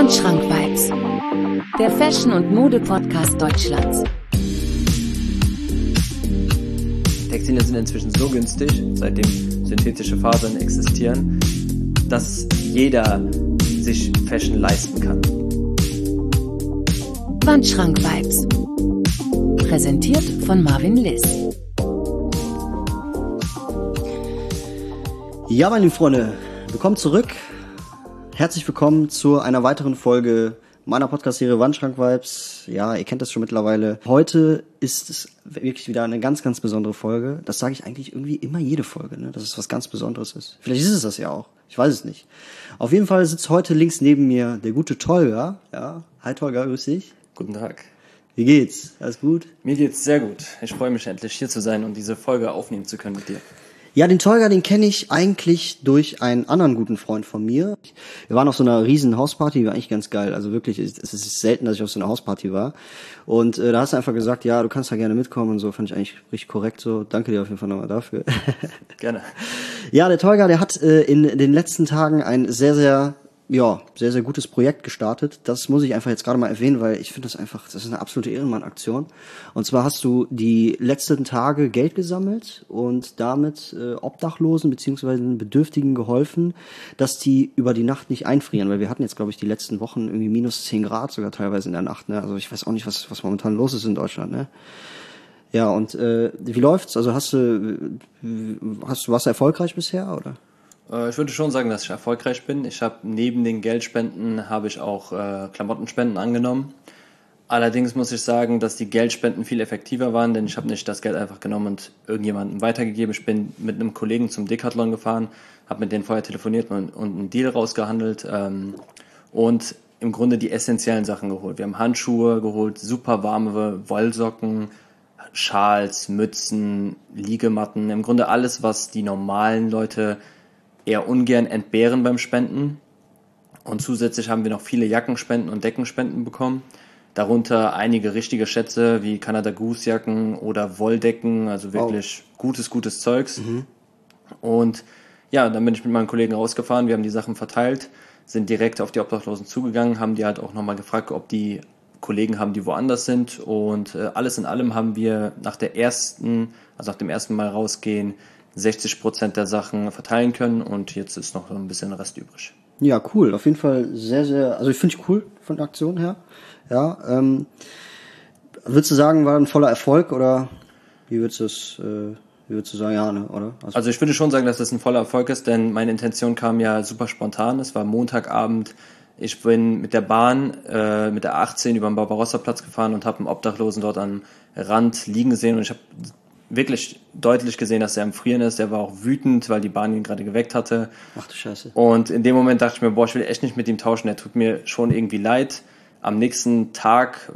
Wandschrank-Vibes, der Fashion- und Mode-Podcast Deutschlands. Textilien sind inzwischen so günstig, seitdem synthetische Fasern existieren, dass jeder sich Fashion leisten kann. Wandschrank-Vibes, präsentiert von Marvin Liss. Ja, meine lieben Freunde, willkommen zurück. Herzlich willkommen zu einer weiteren Folge meiner Podcast-Serie Wandschrank-Vibes. Ja, ihr kennt das schon mittlerweile. Heute ist es wirklich wieder eine ganz, ganz besondere Folge. Das sage ich eigentlich irgendwie immer jede Folge, ne? Dass es was ganz Besonderes ist. Vielleicht ist es das ja auch. Ich weiß es nicht. Auf jeden Fall sitzt heute links neben mir der gute Tolga. Ja, hi Tolga, grüß dich. Guten Tag. Wie geht's? Alles gut? Mir geht's sehr gut. Ich freue mich endlich hier zu sein und diese Folge aufnehmen zu können mit dir. Ja, den Tolga, den kenne ich eigentlich durch einen anderen guten Freund von mir. Wir waren auf so einer riesen Hausparty, war eigentlich ganz geil. Also wirklich, es ist selten, dass ich auf so einer Hausparty war. Und da hast du einfach gesagt, ja, du kannst da gerne mitkommen und so. Fand ich eigentlich richtig korrekt so. Danke dir auf jeden Fall nochmal dafür. Gerne. Ja, der Tolga, der hat in den letzten Tagen ein sehr, sehr gutes Projekt gestartet. Das muss ich einfach jetzt gerade mal erwähnen, weil ich finde das ist eine absolute Ehrenmann-Aktion. Und zwar hast du die letzten Tage Geld gesammelt und damit Obdachlosen bzw. Bedürftigen geholfen, dass die über die Nacht nicht einfrieren. Weil wir hatten jetzt, glaube ich, die letzten Wochen irgendwie minus 10 Grad sogar teilweise in der Nacht. Ne? Also ich weiß auch nicht, was momentan los ist in Deutschland. Ne? Ja, und wie läuft's? Also warst du erfolgreich bisher, oder? Ich würde schon sagen, dass ich erfolgreich bin. Ich habe neben den Geldspenden habe ich auch Klamottenspenden angenommen. Allerdings muss ich sagen, dass die Geldspenden viel effektiver waren, denn ich habe nicht das Geld einfach genommen und irgendjemandem weitergegeben. Ich bin mit einem Kollegen zum Decathlon gefahren, habe mit denen vorher telefoniert und einen Deal rausgehandelt und im Grunde die essentiellen Sachen geholt. Wir haben Handschuhe geholt, super warme Wollsocken, Schals, Mützen, Liegematten, im Grunde alles, was die normalen Leute eher ungern entbehren beim Spenden. Und zusätzlich haben wir noch viele Jackenspenden und Deckenspenden bekommen. Darunter einige richtige Schätze wie Canada Goose Jacken oder Wolldecken, also wirklich gutes Zeugs. Mhm. Und ja, dann bin ich mit meinen Kollegen rausgefahren, wir haben die Sachen verteilt, sind direkt auf die Obdachlosen zugegangen, haben die halt auch nochmal gefragt, ob die Kollegen haben, die woanders sind. Und alles in allem haben wir nach dem ersten Mal rausgehen, 60% der Sachen verteilen können und jetzt ist noch ein bisschen Rest übrig. Ja, cool. Auf jeden Fall sehr, sehr, also ich finde es cool von der Aktion her. Ja, würdest du sagen, war ein voller Erfolg oder wie würdest du sagen, ja, ne, oder? Also ich würde schon sagen, dass das ein voller Erfolg ist, denn meine Intention kam ja super spontan. Es war Montagabend. Ich bin mit der Bahn, mit der 18 über den Barbarossa-Platz gefahren und habe einen Obdachlosen dort am Rand liegen gesehen und ich habe wirklich deutlich gesehen, dass er am Frieren ist. Der war auch wütend, weil die Bahn ihn gerade geweckt hatte. Ach du Scheiße. Und in dem Moment dachte ich mir, ich will echt nicht mit ihm tauschen. Der tut mir schon irgendwie leid. Am nächsten Tag,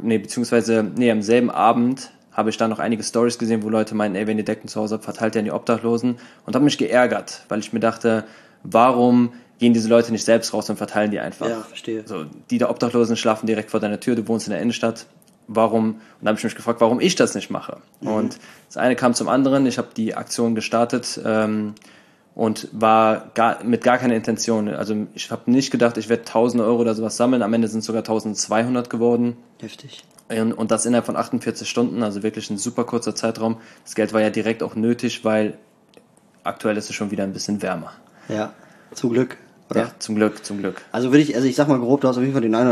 am selben Abend habe ich dann noch einige Stories gesehen, wo Leute meinen, wenn ihr Decken zu Hause habt, verteilt ihr an die Obdachlosen. Und habe mich geärgert, weil ich mir dachte, warum gehen diese Leute nicht selbst raus und verteilen die einfach? Ja, verstehe. So, die der Obdachlosen schlafen direkt vor deiner Tür, du wohnst in der Innenstadt. Warum? Und da habe ich mich gefragt, warum ich das nicht mache. Mhm. Und das eine kam zum anderen. Ich habe die Aktion gestartet und war mit gar keiner Intention. Also ich habe nicht gedacht, ich werde 1.000 Euro oder sowas sammeln. Am Ende sind es sogar 1.200 geworden. Heftig. Und das innerhalb von 48 Stunden, also wirklich ein super kurzer Zeitraum. Das Geld war ja direkt auch nötig, weil aktuell ist es schon wieder ein bisschen wärmer. Ja, zum Glück. Oder? Ja, zum Glück. Also ich sag mal grob, du hast auf jeden Fall das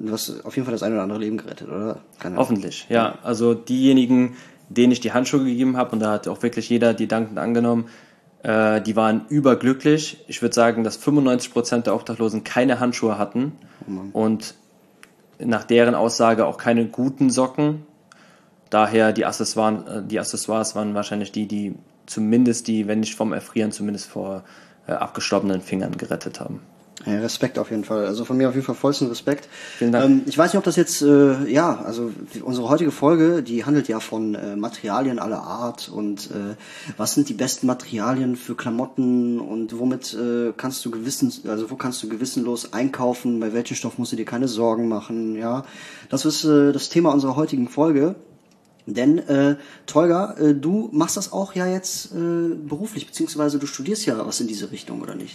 eine oder andere Leben gerettet, oder? Hoffentlich, ja. Also diejenigen, denen ich die Handschuhe gegeben habe, und da hat auch wirklich jeder die dankend angenommen, die waren überglücklich. Ich würde sagen, dass 95% der Obdachlosen keine Handschuhe hatten und nach deren Aussage auch keine guten Socken. Daher die Accessoires waren wahrscheinlich die zumindest wenn nicht vom Erfrieren, zumindest vor abgestorbenen Fingern gerettet haben. Ja, Respekt auf jeden Fall. Also von mir auf jeden Fall vollsten Respekt. Vielen Dank. Ich weiß nicht, ob das jetzt, unsere heutige Folge, die handelt ja von Materialien aller Art und was sind die besten Materialien für Klamotten und wo kannst du gewissenlos einkaufen, bei welchem Stoff musst du dir keine Sorgen machen, ja. Das ist das Thema unserer heutigen Folge. Denn, Tolga, du machst das auch ja jetzt beruflich, beziehungsweise du studierst ja was in diese Richtung, oder nicht?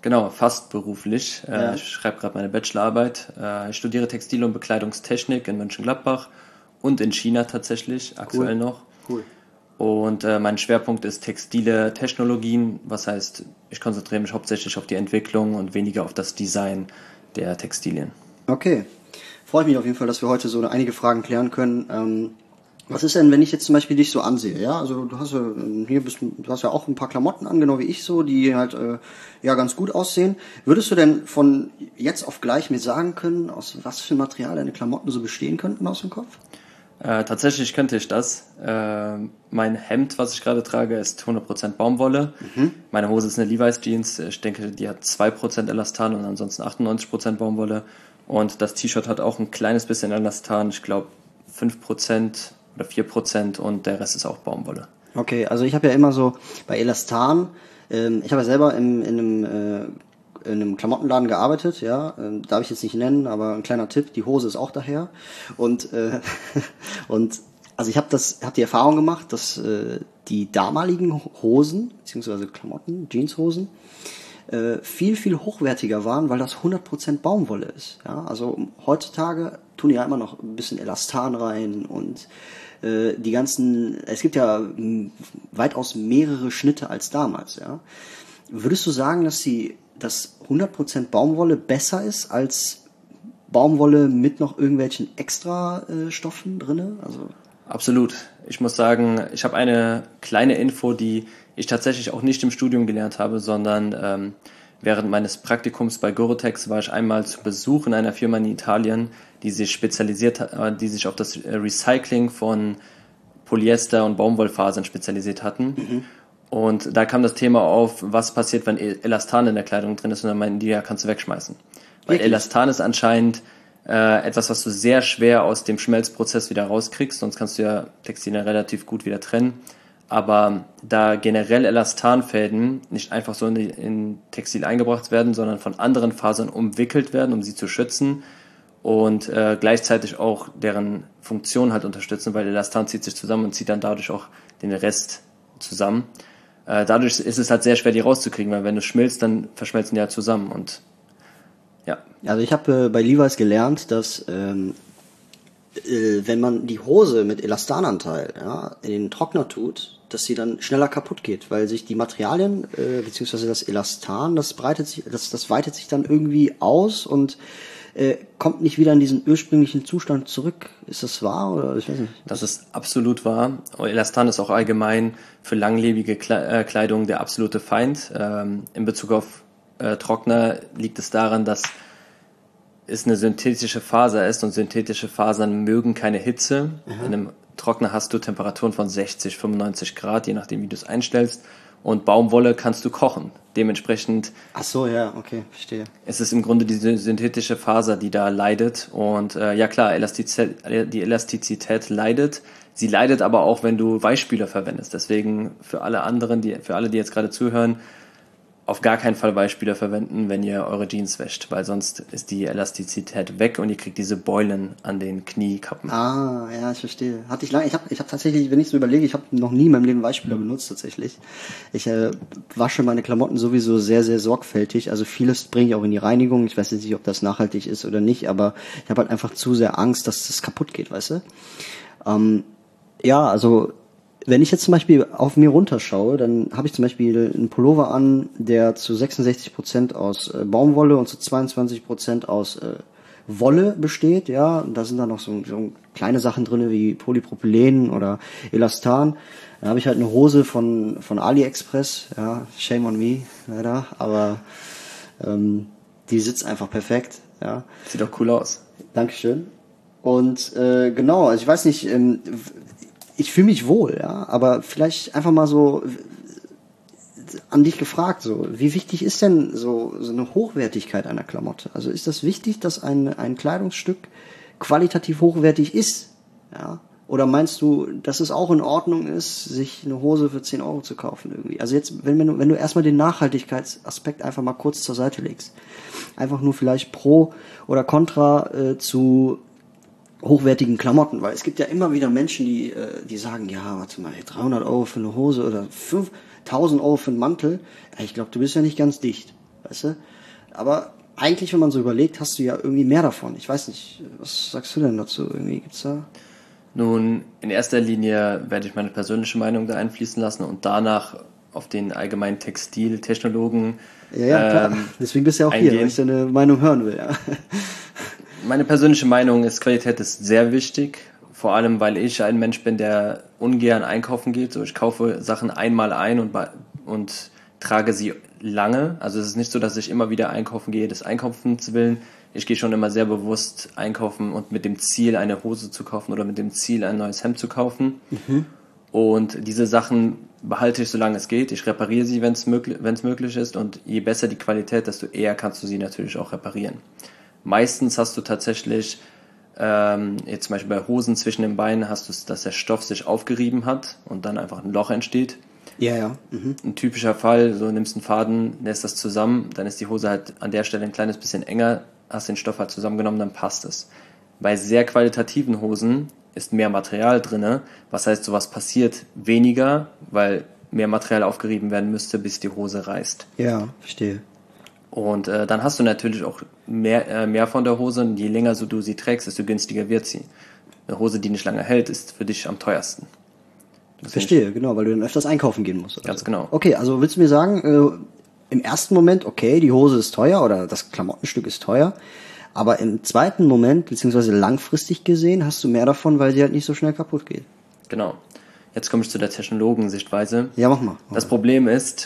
Genau, fast beruflich. Ja. Ich schreibe gerade meine Bachelorarbeit. Ich studiere Textil- und Bekleidungstechnik in Mönchengladbach und in China tatsächlich, aktuell noch. Cool. Und mein Schwerpunkt ist textile Technologien, was heißt, ich konzentriere mich hauptsächlich auf die Entwicklung und weniger auf das Design der Textilien. Okay. Freut mich auf jeden Fall, dass wir heute so einige Fragen klären können. Was ist denn, wenn ich jetzt zum Beispiel dich so ansehe, ja? Also du hast ja auch ein paar Klamotten an, genau wie ich so, die halt ja ganz gut aussehen. Würdest du denn von jetzt auf gleich mir sagen können, aus was für Material deine Klamotten so bestehen könnten aus dem Kopf? Tatsächlich könnte ich das. Mein Hemd, was ich gerade trage, ist 100% Baumwolle. Meine Hose ist eine Levi's Jeans. Ich denke, die hat 2% Elastan und ansonsten 98% Baumwolle. Und das T-Shirt hat auch ein kleines bisschen Elastan. Ich glaube 5% oder 4% und der Rest ist auch Baumwolle. Okay, also ich habe ja immer so bei Elastan, ich habe ja selber in einem Klamottenladen gearbeitet, ja, darf ich jetzt nicht nennen, aber ein kleiner Tipp, die Hose ist auch daher und also ich habe die Erfahrung gemacht, dass die damaligen Hosen beziehungsweise Klamotten, Jeanshosen viel hochwertiger waren, weil das 100% Baumwolle ist, ja, also heutzutage tun die ja immer noch ein bisschen Elastan rein und die ganzen, es gibt ja weitaus mehrere Schnitte als damals, ja. Würdest du sagen, dass 100% Baumwolle besser ist als Baumwolle mit noch irgendwelchen extra Stoffen drinne? Also Absolut. Ich muss sagen, ich habe eine kleine Info, die ich tatsächlich auch nicht im Studium gelernt habe, sondern während meines Praktikums bei Gore-Tex war ich einmal zu Besuch in einer Firma in Italien, die sich auf das Recycling von Polyester- und Baumwollfasern spezialisiert hatten. Und da kam das Thema auf, was passiert, wenn Elastan in der Kleidung drin ist, und dann meinten die, ja, kannst du wegschmeißen. Weil Wirklich? Elastan ist anscheinend etwas, was du sehr schwer aus dem Schmelzprozess wieder rauskriegst, sonst kannst du ja Textilien relativ gut wieder trennen. Aber da generell Elastanfäden nicht einfach so in Textil eingebracht werden, sondern von anderen Fasern umwickelt werden, um sie zu schützen und gleichzeitig auch deren Funktion halt unterstützen, weil Elastan zieht sich zusammen und zieht dann dadurch auch den Rest zusammen. Dadurch ist es halt sehr schwer, die rauszukriegen, weil wenn du schmilzt, dann verschmelzen die halt zusammen und ja. Also ich habe bei Levi's gelernt, dass wenn man die Hose mit Elastananteil in den Trockner tut, dass sie dann schneller kaputt geht, weil sich die Materialien beziehungsweise das Elastan, das weitet sich dann irgendwie aus und kommt nicht wieder in diesen ursprünglichen Zustand zurück. Ist das wahr oder ich weiß nicht? Das ist absolut wahr. Elastan ist auch allgemein für langlebige Kleidung der absolute Feind. In Bezug auf Trockner liegt es daran, dass es eine synthetische Faser ist und synthetische Fasern mögen keine Hitze. In einem Trockner hast du Temperaturen von 60, 95 Grad, je nachdem wie du es einstellst. Und Baumwolle kannst du kochen. Dementsprechend Ach so, ja, okay, verstehe. es ist im Grunde die synthetische Faser, die da leidet. Und ja klar, die Elastizität leidet. Sie leidet aber auch, wenn du Weichspüler verwendest. Deswegen für alle, die jetzt gerade zuhören, auf gar keinen Fall Weichspüler verwenden, wenn ihr eure Jeans wäscht, weil sonst ist die Elastizität weg und ihr kriegt diese Beulen an den Kniekappen. Ah, ja, ich verstehe. Hatte ich lange, ich hab tatsächlich, wenn ich so überlege, ich habe noch nie in meinem Leben Weichspüler benutzt tatsächlich. Ich wasche meine Klamotten sowieso sehr, sehr sorgfältig. Also vieles bringe ich auch in die Reinigung. Ich weiß jetzt nicht, ob das nachhaltig ist oder nicht, aber ich habe halt einfach zu sehr Angst, dass das kaputt geht, weißt du? Ja, also wenn ich jetzt zum Beispiel auf mir runterschaue, dann habe ich zum Beispiel einen Pullover an, der zu 66% aus Baumwolle und zu 22% aus Wolle besteht, ja. Und da sind dann noch so kleine Sachen drin wie Polypropylen oder Elastan. Dann habe ich halt eine Hose von AliExpress, ja, shame on me, leider, aber die sitzt einfach perfekt, ja. Sieht doch cool aus. Dankeschön. Und genau, also ich weiß nicht, ich fühle mich wohl, ja, aber vielleicht einfach mal so an dich gefragt, so, wie wichtig ist denn so eine Hochwertigkeit einer Klamotte? Also ist das wichtig, dass ein Kleidungsstück qualitativ hochwertig ist, ja? Oder meinst du, dass es auch in Ordnung ist, sich eine Hose für 10 Euro zu kaufen irgendwie? Also jetzt, wenn du erstmal den Nachhaltigkeitsaspekt einfach mal kurz zur Seite legst, einfach nur vielleicht pro oder contra zu hochwertigen Klamotten, weil es gibt ja immer wieder Menschen, die sagen, ja, warte mal, 300 Euro für eine Hose oder 5.000 Euro für einen Mantel, ich glaube, du bist ja nicht ganz dicht. weißt du? Aber eigentlich, wenn man so überlegt, hast du ja irgendwie mehr davon. Ich weiß nicht, was sagst du denn dazu? Irgendwie gibt's da... Nun, in erster Linie werde ich meine persönliche Meinung da einfließen lassen und danach auf den allgemeinen Textiltechnologen Ja, klar. Deswegen bist du ja auch hier, weil ich deine Meinung hören will. Ja. Meine persönliche Meinung ist, Qualität ist sehr wichtig. Vor allem, weil ich ein Mensch bin, der ungern einkaufen geht. So, ich kaufe Sachen einmal ein und trage sie lange. Also es ist nicht so, dass ich immer wieder einkaufen gehe, des Einkaufens willen. Ich gehe schon immer sehr bewusst einkaufen und mit dem Ziel, eine Hose zu kaufen oder mit dem Ziel, ein neues Hemd zu kaufen. Und diese Sachen behalte ich, solange es geht. Ich repariere sie, wenn es möglich ist. Und je besser die Qualität, desto eher kannst du sie natürlich auch reparieren. Meistens hast du tatsächlich, jetzt zum Beispiel bei Hosen zwischen den Beinen, hast du es, dass der Stoff sich aufgerieben hat und dann einfach ein Loch entsteht. Ja. Ein typischer Fall, so nimmst einen Faden, lässt das zusammen, dann ist die Hose halt an der Stelle ein kleines bisschen enger, hast den Stoff halt zusammengenommen, dann passt es. Bei sehr qualitativen Hosen ist mehr Material drinne, was heißt, sowas passiert weniger, weil mehr Material aufgerieben werden müsste, bis die Hose reißt. Ja, verstehe. Und dann hast du natürlich auch mehr von der Hose, und je länger so du sie trägst, desto günstiger wird sie. Eine Hose, die nicht lange hält, ist für dich am teuersten. Verstehe, genau, weil du dann öfters einkaufen gehen musst. Ganz genau. Okay, also willst du mir sagen, im ersten Moment, okay, die Hose ist teuer oder das Klamottenstück ist teuer, aber im zweiten Moment, beziehungsweise langfristig gesehen, hast du mehr davon, weil sie halt nicht so schnell kaputt geht. Genau. Jetzt komme ich zu der Technologensichtweise. Ja, mach mal. Das Problem ist,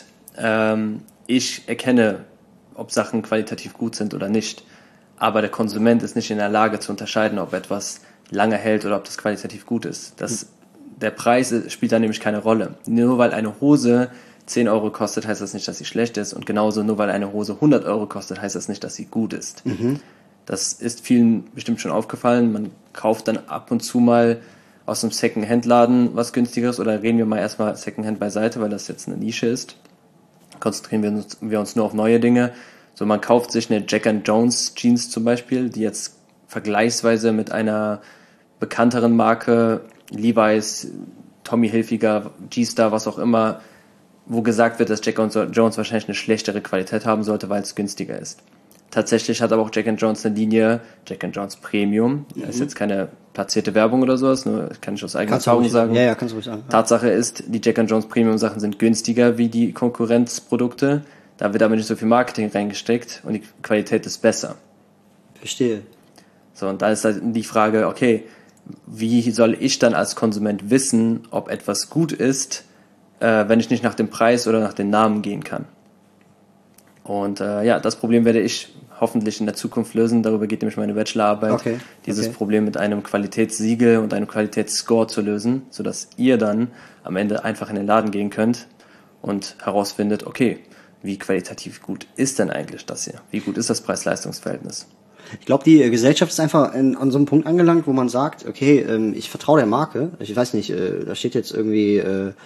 ich erkenne, ob Sachen qualitativ gut sind oder nicht, aber der Konsument ist nicht in der Lage zu unterscheiden, ob etwas lange hält oder ob das qualitativ gut ist. Der Preis spielt da nämlich keine Rolle. Nur weil eine Hose 10 Euro kostet, heißt das nicht, dass sie schlecht ist. Und genauso nur weil eine Hose 100 Euro kostet, heißt das nicht, dass sie gut ist. Das ist vielen bestimmt schon aufgefallen. Man kauft dann ab und zu mal aus einem Second-Hand-Laden was günstigeres, oder reden wir mal erstmal Second-Hand beiseite, weil das jetzt eine Nische ist. Konzentrieren wir uns nur auf neue Dinge. So, man kauft sich eine Jack & Jones Jeans zum Beispiel, die jetzt vergleichsweise mit einer bekannteren Marke, Levi's, Tommy Hilfiger, G-Star, was auch immer, wo gesagt wird, dass Jack & Jones wahrscheinlich eine schlechtere Qualität haben sollte, weil es günstiger ist. Tatsächlich hat aber auch Jack & Jones eine Linie, Jack & Jones Premium. Das ist jetzt keine platzierte Werbung oder sowas, nur kann ich aus eigener Erfahrung sagen. Ja, kannst du ruhig sagen. Tatsache ist, die Jack & Jones Premium Sachen sind günstiger wie die Konkurrenzprodukte. Da wird aber nicht so viel Marketing reingesteckt und die Qualität ist besser. Verstehe. So, und da ist halt die Frage, okay, wie soll ich dann als Konsument wissen, ob etwas gut ist, wenn ich nicht nach dem Preis oder nach den Namen gehen kann? Und das Problem werde ich hoffentlich in der Zukunft lösen. Darüber geht nämlich meine Bachelorarbeit. Dieses Problem mit einem Qualitätssiegel und einem Qualitätsscore zu lösen, sodass ihr dann am Ende einfach in den Laden gehen könnt und herausfindet, okay, wie qualitativ gut ist denn eigentlich das hier? Wie gut ist das Preis-Leistungs-Verhältnis? Ich glaube, die Gesellschaft ist einfach an so einem Punkt angelangt, wo man sagt, okay, ich vertraue der Marke. Ich weiß nicht, da steht jetzt irgendwie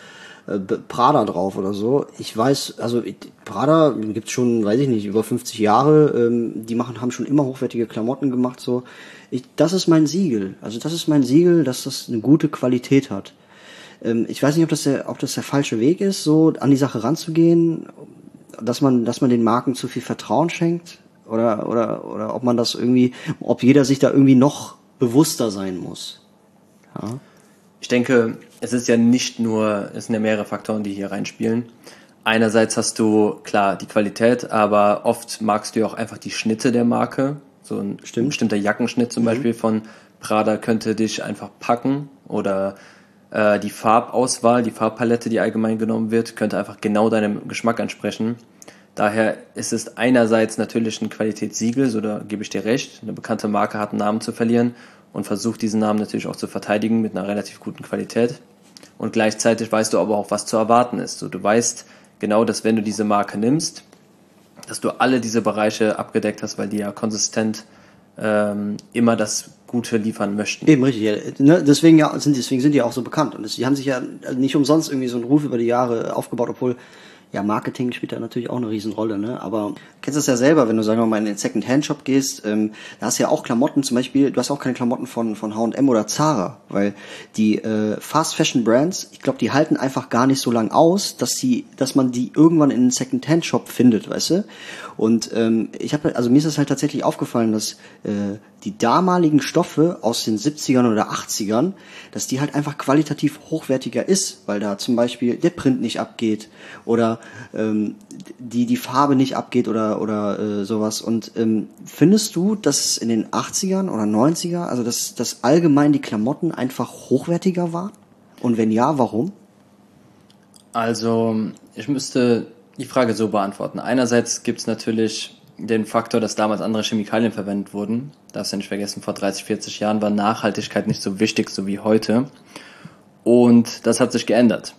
Prada drauf oder so. Ich weiß, also Prada gibt's schon, weiß ich nicht, über 50 Jahre. Die haben schon immer hochwertige Klamotten gemacht. So, das ist mein Siegel. Also das ist mein Siegel, dass das eine gute Qualität hat. Ich weiß nicht, ob das der falsche Weg ist, so an die Sache ranzugehen, dass man den Marken zu viel Vertrauen schenkt. Oder ob man das irgendwie, ob jeder sich da irgendwie noch bewusster sein muss. Ja. Ich denke, es sind ja mehrere Faktoren, die hier reinspielen. Einerseits hast du, klar, die Qualität, aber oft magst du ja auch einfach die Schnitte der Marke. So ein bestimmter Jackenschnitt zum Beispiel von Prada könnte dich einfach packen, oder die Farbauswahl, die Farbpalette, die allgemein genommen wird, könnte einfach genau deinem Geschmack entsprechen. Daher ist es einerseits natürlich ein Qualitätssiegel, so da gebe ich dir recht. Eine bekannte Marke hat einen Namen zu verlieren und versucht diesen Namen natürlich auch zu verteidigen mit einer relativ guten Qualität. Und gleichzeitig weißt du aber auch, was zu erwarten ist. So, du weißt genau, dass wenn du diese Marke nimmst, dass du alle diese Bereiche abgedeckt hast, weil die ja konsistent immer das Gute liefern möchten. Eben, richtig. Ja, ne? Deswegen sind die auch so bekannt. Und die haben sich ja nicht umsonst irgendwie so einen Ruf über die Jahre aufgebaut, obwohl ja, Marketing spielt da natürlich auch eine Riesenrolle, ne? Aber du kennst das ja selber, wenn du, sagen wir mal, in den Second-Hand-Shop gehst, da hast du ja auch Klamotten, zum Beispiel, du hast auch keine Klamotten von H&M oder Zara, weil die Fast-Fashion-Brands, ich glaube, die halten einfach gar nicht so lang aus, dass man die irgendwann in den Second-Hand-Shop findet, weißt du? Und mir ist es halt tatsächlich aufgefallen, dass die damaligen Stoffe aus den 70ern oder 80ern, dass die halt einfach qualitativ hochwertiger ist, weil da zum Beispiel der Print nicht abgeht oder die Farbe nicht abgeht oder sowas. Und findest du, dass in den 80ern oder 90er, also dass allgemein die Klamotten einfach hochwertiger waren? Und wenn ja, warum? Also, ich müsste die Frage so beantworten. Einerseits gibt es natürlich den Faktor, dass damals andere Chemikalien verwendet wurden. Darfst du nicht vergessen, vor 30, 40 Jahren war Nachhaltigkeit nicht so wichtig, so wie heute. Und das hat sich geändert.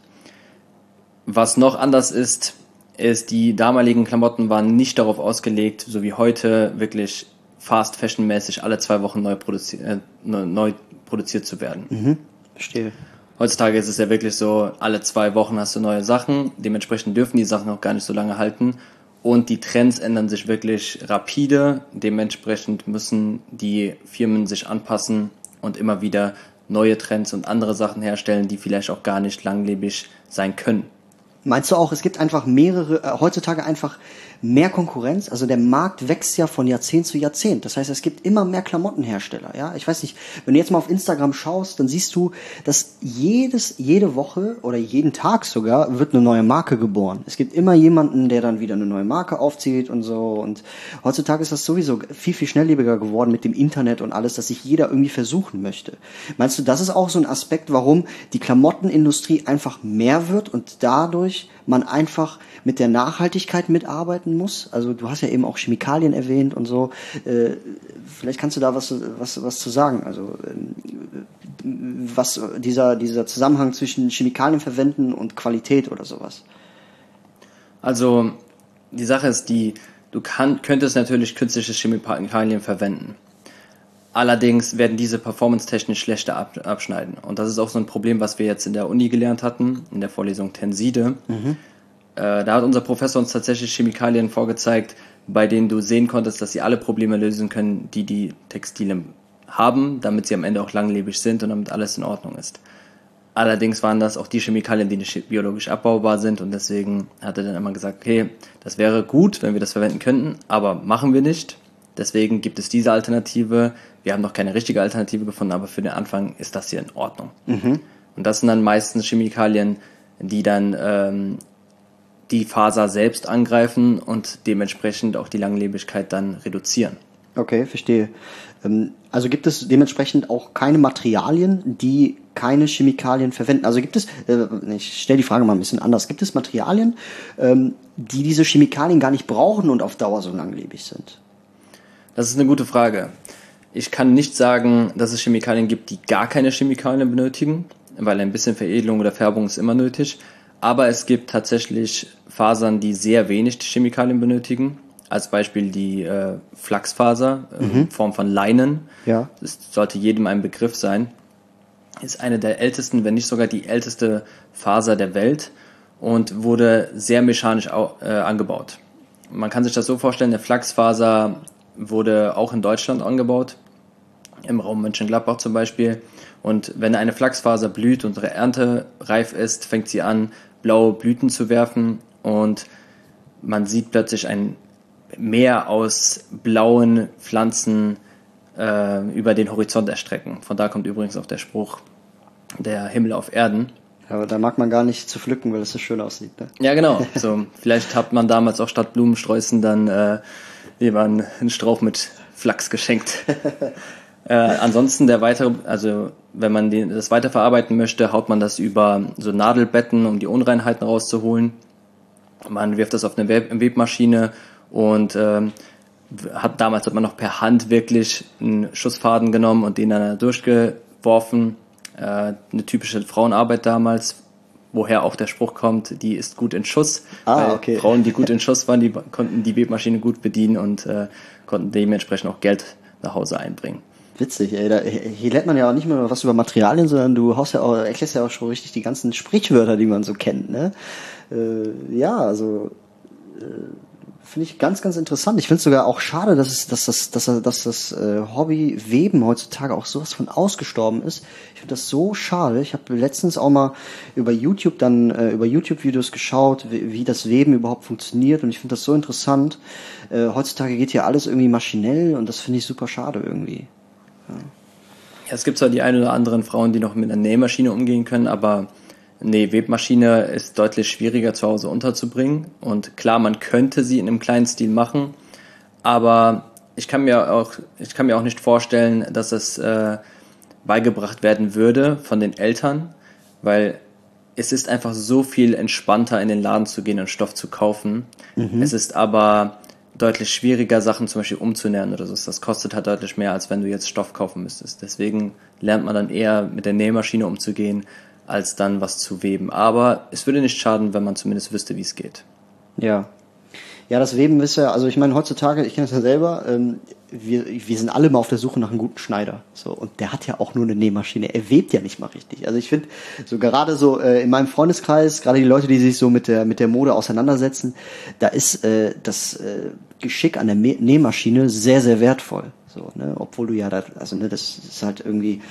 Was noch anders ist, die damaligen Klamotten waren nicht darauf ausgelegt, so wie heute, wirklich fast-fashion-mäßig alle 2 Wochen neu produziert zu werden. Verstehe. Heutzutage ist es ja wirklich so, alle 2 Wochen hast du neue Sachen, dementsprechend dürfen die Sachen auch gar nicht so lange halten und die Trends ändern sich wirklich rapide, dementsprechend müssen die Firmen sich anpassen und immer wieder neue Trends und andere Sachen herstellen, die vielleicht auch gar nicht langlebig sein können. Meinst du auch, es gibt einfach heutzutage einfach mehr Konkurrenz? Also der Markt wächst ja von Jahrzehnt zu Jahrzehnt. Das heißt, es gibt immer mehr Klamottenhersteller, ja? Ich weiß nicht, wenn du jetzt mal auf Instagram schaust, dann siehst du, dass jede Woche oder jeden Tag sogar wird eine neue Marke geboren. Es gibt immer jemanden, der dann wieder eine neue Marke aufzieht und so. Und heutzutage ist das sowieso viel, viel schnelllebiger geworden mit dem Internet und alles, dass sich jeder irgendwie versuchen möchte. Meinst du, das ist auch so ein Aspekt, warum die Klamottenindustrie einfach mehr wird und dadurch man einfach mit der Nachhaltigkeit mitarbeiten muss? Also du hast ja eben auch Chemikalien erwähnt und so. Vielleicht kannst du da was zu sagen. Also was dieser Zusammenhang zwischen Chemikalien verwenden und Qualität oder sowas. Also die Sache ist du könntest natürlich künstliche Chemikalien verwenden. Allerdings werden diese performance-technisch schlechter abschneiden. Und das ist auch so ein Problem, was wir jetzt in der Uni gelernt hatten, in der Vorlesung Tenside. Da hat unser Professor uns tatsächlich Chemikalien vorgezeigt, bei denen du sehen konntest, dass sie alle Probleme lösen können, die Textile haben, damit sie am Ende auch langlebig sind und damit alles in Ordnung ist. Allerdings waren das auch die Chemikalien, die nicht biologisch abbaubar sind und deswegen hat er dann immer gesagt, okay, das wäre gut, wenn wir das verwenden könnten, aber machen wir nicht. Deswegen gibt es diese Alternative. Wir haben noch keine richtige Alternative gefunden, aber für den Anfang ist das hier in Ordnung. Und das sind dann meistens Chemikalien, die dann die Faser selbst angreifen und dementsprechend auch die Langlebigkeit dann reduzieren. Okay, verstehe. Also gibt es dementsprechend auch keine Materialien, die keine Chemikalien verwenden? Also gibt es, ich stelle die Frage mal ein bisschen anders, gibt es Materialien, die diese Chemikalien gar nicht brauchen und auf Dauer so langlebig sind? Das ist eine gute Frage. Ich kann nicht sagen, dass es Chemikalien gibt, die gar keine Chemikalien benötigen, weil ein bisschen Veredelung oder Färbung ist immer nötig. Aber es gibt tatsächlich Fasern, die sehr wenig Chemikalien benötigen. Als Beispiel die Flachsfaser in Form von Leinen. Ja. Das sollte jedem ein Begriff sein. Ist eine der ältesten, wenn nicht sogar die älteste Faser der Welt und wurde sehr mechanisch angebaut. Man kann sich das so vorstellen, eine Flachsfaser wurde auch in Deutschland angebaut, im Raum Mönchengladbach zum Beispiel. Und wenn eine Flachsfaser blüht und erntereif ist, fängt sie an, blaue Blüten zu werfen und man sieht plötzlich ein Meer aus blauen Pflanzen über den Horizont erstrecken. Von da kommt übrigens auch der Spruch, der Himmel auf Erden. Aber da mag man gar nicht zu pflücken, weil es so schön aussieht. Ne? Ja, genau. So, vielleicht hat man damals auch statt Blumensträußen dann jemand einen Strauch mit Flachs geschenkt. Ansonsten wenn man das weiterverarbeiten möchte, haut man das über so Nadelbetten, um die Unreinheiten rauszuholen. Man wirft das auf eine Webmaschine und hat man noch per Hand wirklich einen Schussfaden genommen und den dann durchgeworfen. Eine typische Frauenarbeit damals, woher auch der Spruch kommt, die ist gut in Schuss. Okay. Frauen, die gut in Schuss waren, die konnten die Webmaschine gut bedienen und konnten dementsprechend auch Geld nach Hause einbringen. Witzig, ey. Hier lernt man ja auch nicht nur was über Materialien, sondern du erklärst ja auch schon richtig die ganzen Sprichwörter, die man so kennt, ne? finde ich ganz, ganz interessant. Ich finde es sogar auch schade, dass das Hobby Weben heutzutage auch sowas von ausgestorben ist. Ich finde das so schade. Ich habe letztens auch mal über YouTube-Videos geschaut, wie das Weben überhaupt funktioniert, und ich finde das so interessant. Heutzutage geht hier alles irgendwie maschinell, und das finde ich super schade irgendwie. Ja, es gibt zwar die ein oder anderen Frauen, die noch mit einer Nähmaschine umgehen können, aber nee, Webmaschine ist deutlich schwieriger zu Hause unterzubringen. Und klar, man könnte sie in einem kleinen Stil machen, aber ich kann mir auch nicht vorstellen, dass es beigebracht werden würde von den Eltern, weil es ist einfach so viel entspannter, in den Laden zu gehen und Stoff zu kaufen. Es ist aber deutlich schwieriger, Sachen zum Beispiel umzunähen oder so. Das kostet halt deutlich mehr, als wenn du jetzt Stoff kaufen müsstest. Deswegen lernt man dann eher mit der Nähmaschine umzugehen, als dann was zu weben. Aber es würde nicht schaden, wenn man zumindest wüsste, wie es geht. Ja. Ja, das Weben ist ja, also ich meine, heutzutage, ich kenne es ja selber, wir sind alle mal auf der Suche nach einem guten Schneider. So, und der hat ja auch nur eine Nähmaschine. Er webt ja nicht mal richtig. Also ich finde, so gerade so in meinem Freundeskreis, gerade die Leute, die sich so mit der Mode auseinandersetzen, da ist das Geschick an der Nähmaschine sehr, sehr wertvoll. So, ne? Obwohl du ja da, also ne, das ist halt irgendwie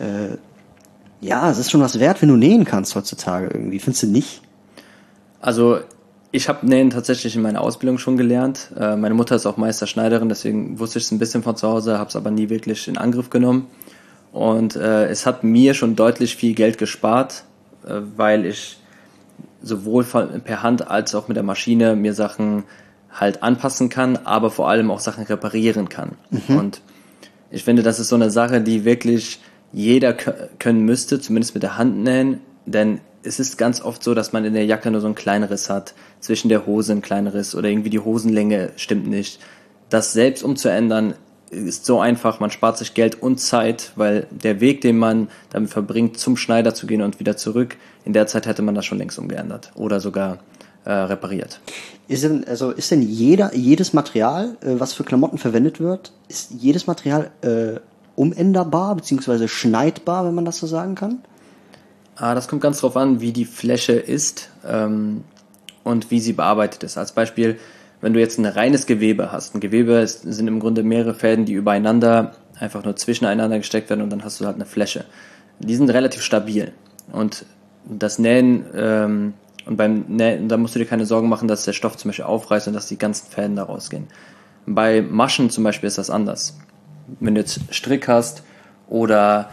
ja, es ist schon was wert, wenn du nähen kannst heutzutage irgendwie. Findest du nicht? Also ich habe Nähen tatsächlich in meiner Ausbildung schon gelernt. Meine Mutter ist auch Meisterschneiderin, deswegen wusste ich es ein bisschen von zu Hause, habe es aber nie wirklich in Angriff genommen. Und es hat mir schon deutlich viel Geld gespart, weil ich sowohl per Hand als auch mit der Maschine mir Sachen halt anpassen kann, aber vor allem auch Sachen reparieren kann. Und ich finde, das ist so eine Sache, die wirklich jeder können müsste, zumindest mit der Hand nähen, denn es ist ganz oft so, dass man in der Jacke nur so einen kleinen Riss hat, zwischen der Hose einen kleinen Riss oder irgendwie die Hosenlänge stimmt nicht. Das selbst umzuändern ist so einfach, man spart sich Geld und Zeit, weil der Weg, den man damit verbringt, zum Schneider zu gehen und wieder zurück, in der Zeit hätte man das schon längst umgeändert oder sogar repariert. Ist denn jedes Material, was für Klamotten verwendet wird, ist jedes Material umänderbar bzw. schneidbar, wenn man das so sagen kann? Das kommt ganz drauf an, wie die Fläche ist und wie sie bearbeitet ist. Als Beispiel, wenn du jetzt ein reines Gewebe hast. Ein Gewebe sind im Grunde mehrere Fäden, die übereinander, einfach nur zwischeneinander gesteckt werden, und dann hast du halt eine Fläche. Die sind relativ stabil. Und das Nähen, und beim Nähen, da musst du dir keine Sorgen machen, dass der Stoff zum Beispiel aufreißt und dass die ganzen Fäden da rausgehen. Bei Maschen zum Beispiel ist das anders. Wenn du jetzt Strick hast oder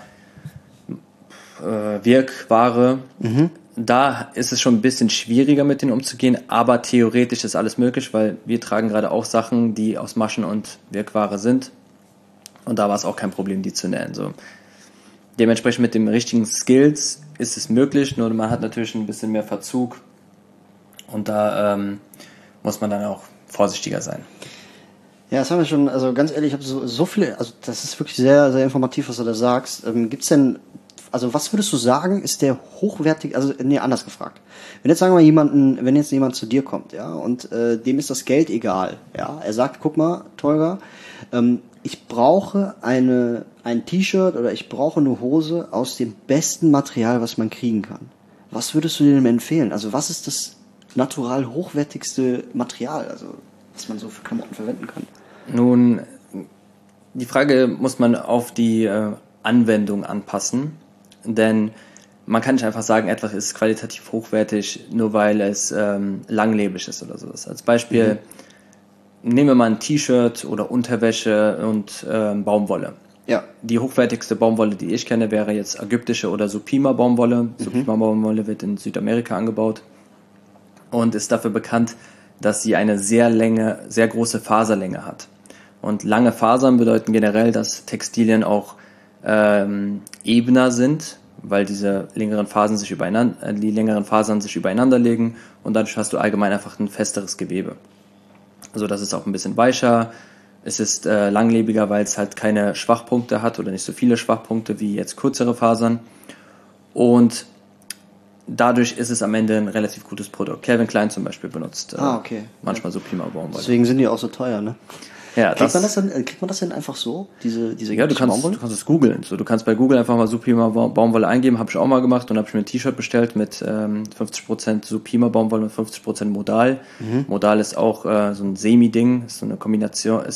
Wirkware, da ist es schon ein bisschen schwieriger, mit denen umzugehen, aber theoretisch ist alles möglich, weil wir tragen gerade auch Sachen, die aus Maschen und Wirkware sind, und da war es auch kein Problem, die zu nähen. So. Dementsprechend mit den richtigen Skills ist es möglich, nur man hat natürlich ein bisschen mehr Verzug, und da muss man dann auch vorsichtiger sein. Ja, das haben wir schon, also ganz ehrlich, ich habe so viele, also das ist wirklich sehr, sehr informativ, was du da sagst. Gibt's denn, also was würdest du sagen, ist der hochwertig, also nee, anders gefragt. Wenn jetzt sagen wir mal wenn jetzt jemand zu dir kommt, ja, und dem ist das Geld egal, ja, er sagt, guck mal, Tolga, ich brauche ein T-Shirt oder ich brauche eine Hose aus dem besten Material, was man kriegen kann. Was würdest du dem empfehlen? Also was ist das natural hochwertigste Material, also was man so für Klamotten verwenden kann? Nun, die Frage muss man auf die Anwendung anpassen, denn man kann nicht einfach sagen, etwas ist qualitativ hochwertig, nur weil es langlebig ist oder sowas. Als Beispiel, nehmen wir mal ein T-Shirt oder Unterwäsche und Baumwolle. Ja. Die hochwertigste Baumwolle, die ich kenne, wäre jetzt ägyptische oder Supima-Baumwolle. Supima-Baumwolle wird in Südamerika angebaut und ist dafür bekannt, dass sie eine sehr große Faserlänge hat. Und lange Fasern bedeuten generell, dass Textilien auch ebener sind, weil die längeren Fasern sich übereinander legen, und dadurch hast du allgemein einfach ein festeres Gewebe. Also das ist auch ein bisschen weicher, es ist langlebiger, weil es halt keine Schwachpunkte hat oder nicht so viele Schwachpunkte wie jetzt kürzere Fasern, und dadurch ist es am Ende ein relativ gutes Produkt. Calvin Klein zum Beispiel benutzt okay. manchmal Supima-Baumwolle. Deswegen sind die auch so teuer, ne? Ja, kriegt man das denn einfach so? Diese ja, du kannst es googeln. So, du kannst bei Google einfach mal Supima Baumwolle eingeben, habe ich auch mal gemacht und habe ich mir ein T-Shirt bestellt mit 50% Supima Baumwolle und 50% Modal. Modal ist auch so ein Semi-Ding, ist so eine Kombination,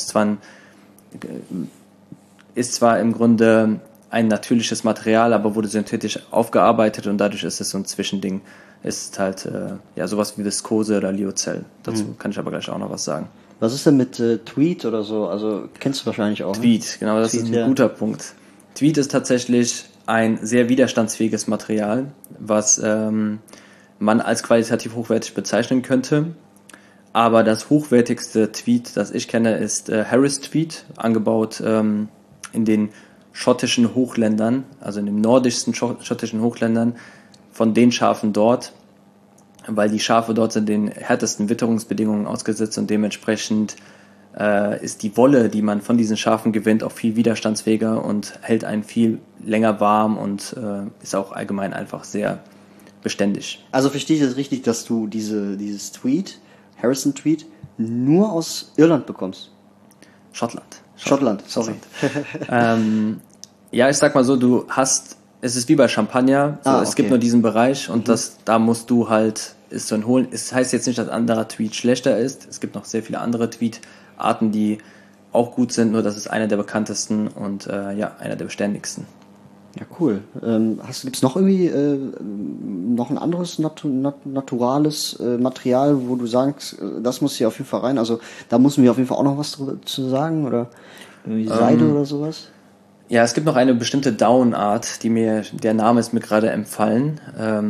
ist zwar im Grunde ein natürliches Material, aber wurde synthetisch aufgearbeitet und dadurch ist es so ein Zwischending. Ist halt sowas wie Viskose oder Lyocell. Dazu kann ich aber gleich auch noch was sagen. Was ist denn mit Tweed oder so? Also kennst du wahrscheinlich auch. Tweed, ne? genau, das ist ein guter Punkt. Tweed ist tatsächlich ein sehr widerstandsfähiges Material, was man als qualitativ hochwertig bezeichnen könnte. Aber das hochwertigste Tweed, das ich kenne, ist Harris Tweed, angebaut in den schottischen Hochländern, also in den nordischsten schottischen Hochländern, von den Schafen dort, weil die Schafe dort sind den härtesten Witterungsbedingungen ausgesetzt und dementsprechend ist die Wolle, die man von diesen Schafen gewinnt, auch viel widerstandsfähiger und hält einen viel länger warm und ist auch allgemein einfach sehr beständig. Also verstehe ich das richtig, dass du dieses Tweed, Harrison Tweed, nur aus Irland bekommst? Schottland, sorry. Ja, ich sag mal so, es ist wie bei Champagner, es gibt nur diesen Bereich und da musst du halt es dann holen. Es heißt jetzt nicht, dass anderer Tweed schlechter ist. Es gibt noch sehr viele andere Tweed-Arten, die auch gut sind, nur das ist einer der bekanntesten und einer der beständigsten. Ja, cool. Gibt's noch irgendwie noch ein anderes naturales Material, wo du sagst, das muss hier auf jeden Fall rein? Also da müssen wir auf jeden Fall auch noch was drüber zu sagen oder irgendwie Seide oder sowas? Ja, es gibt noch eine bestimmte Down-Art, der Name ist mir gerade empfallen.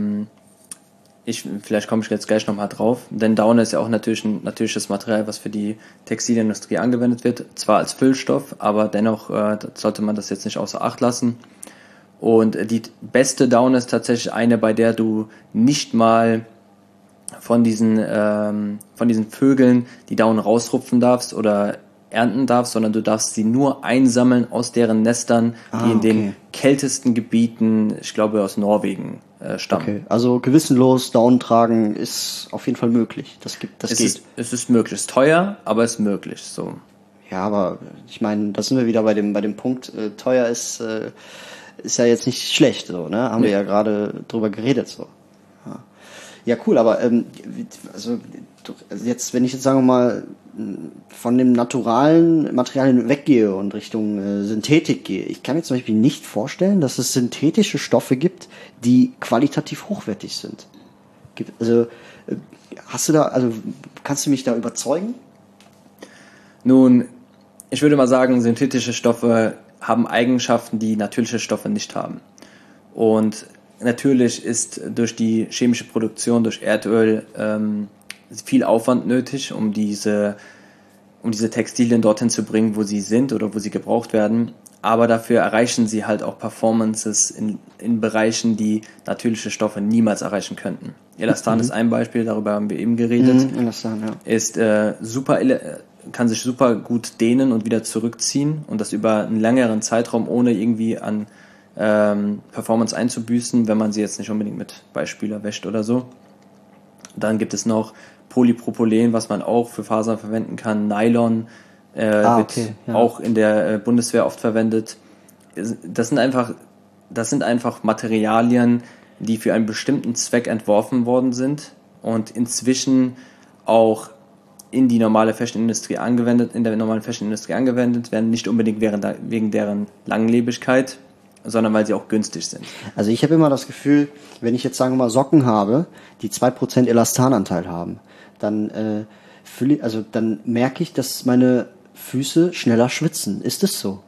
Vielleicht komme ich jetzt gleich nochmal drauf, denn Down ist ja auch natürlich ein natürliches Material, was für die Textilindustrie angewendet wird, zwar als Füllstoff, aber dennoch sollte man das jetzt nicht außer Acht lassen. Und die beste Down ist tatsächlich eine, bei der du nicht mal von diesen Vögeln die Down rausrupfen darfst oder ernten darfst, sondern du darfst sie nur einsammeln aus deren Nestern, die in den kältesten Gebieten, ich glaube aus Norwegen, stammen. Okay, also gewissenlos Down tragen ist auf jeden Fall möglich. Das geht. Es ist möglich, es ist teuer, aber es ist möglich. So. Ja, aber ich meine, da sind wir wieder bei dem Punkt, teuer ist ja jetzt nicht schlecht, so, ne? Haben wir ja gerade drüber geredet, so. Ja, cool, aber also jetzt, wenn ich jetzt sagen wir mal von dem naturalen Materialien weggehe und Richtung Synthetik gehe, ich kann mir zum Beispiel nicht vorstellen, dass es synthetische Stoffe gibt, die qualitativ hochwertig sind. Also kannst du mich da überzeugen? Nun, ich würde mal sagen, synthetische Stoffe haben Eigenschaften, die natürliche Stoffe nicht haben. Und natürlich ist durch die chemische Produktion, durch Erdöl, viel Aufwand nötig, um diese Textilien dorthin zu bringen, wo sie sind oder wo sie gebraucht werden. Aber dafür erreichen sie halt auch Performances in Bereichen, die natürliche Stoffe niemals erreichen könnten. Elastan ist ein Beispiel, darüber haben wir eben geredet. Elastan, ja. Ist kann sich super gut dehnen und wieder zurückziehen und das über einen längeren Zeitraum, ohne irgendwie an Performance einzubüßen, wenn man sie jetzt nicht unbedingt mit Beispieler wäscht oder so. Dann gibt es noch Polypropylen, was man auch für Fasern verwenden kann. Nylon wird auch in der Bundeswehr oft verwendet. Das sind einfach Materialien, die für einen bestimmten Zweck entworfen worden sind und inzwischen auch in der normalen Fashion-Industrie angewendet werden, nicht unbedingt wegen deren Langlebigkeit, sondern weil sie auch günstig sind. Also ich habe immer das Gefühl, wenn ich jetzt sagen wir mal Socken habe, die 2% Elastananteil haben, dann merke ich, dass meine Füße schneller schwitzen. Ist es so?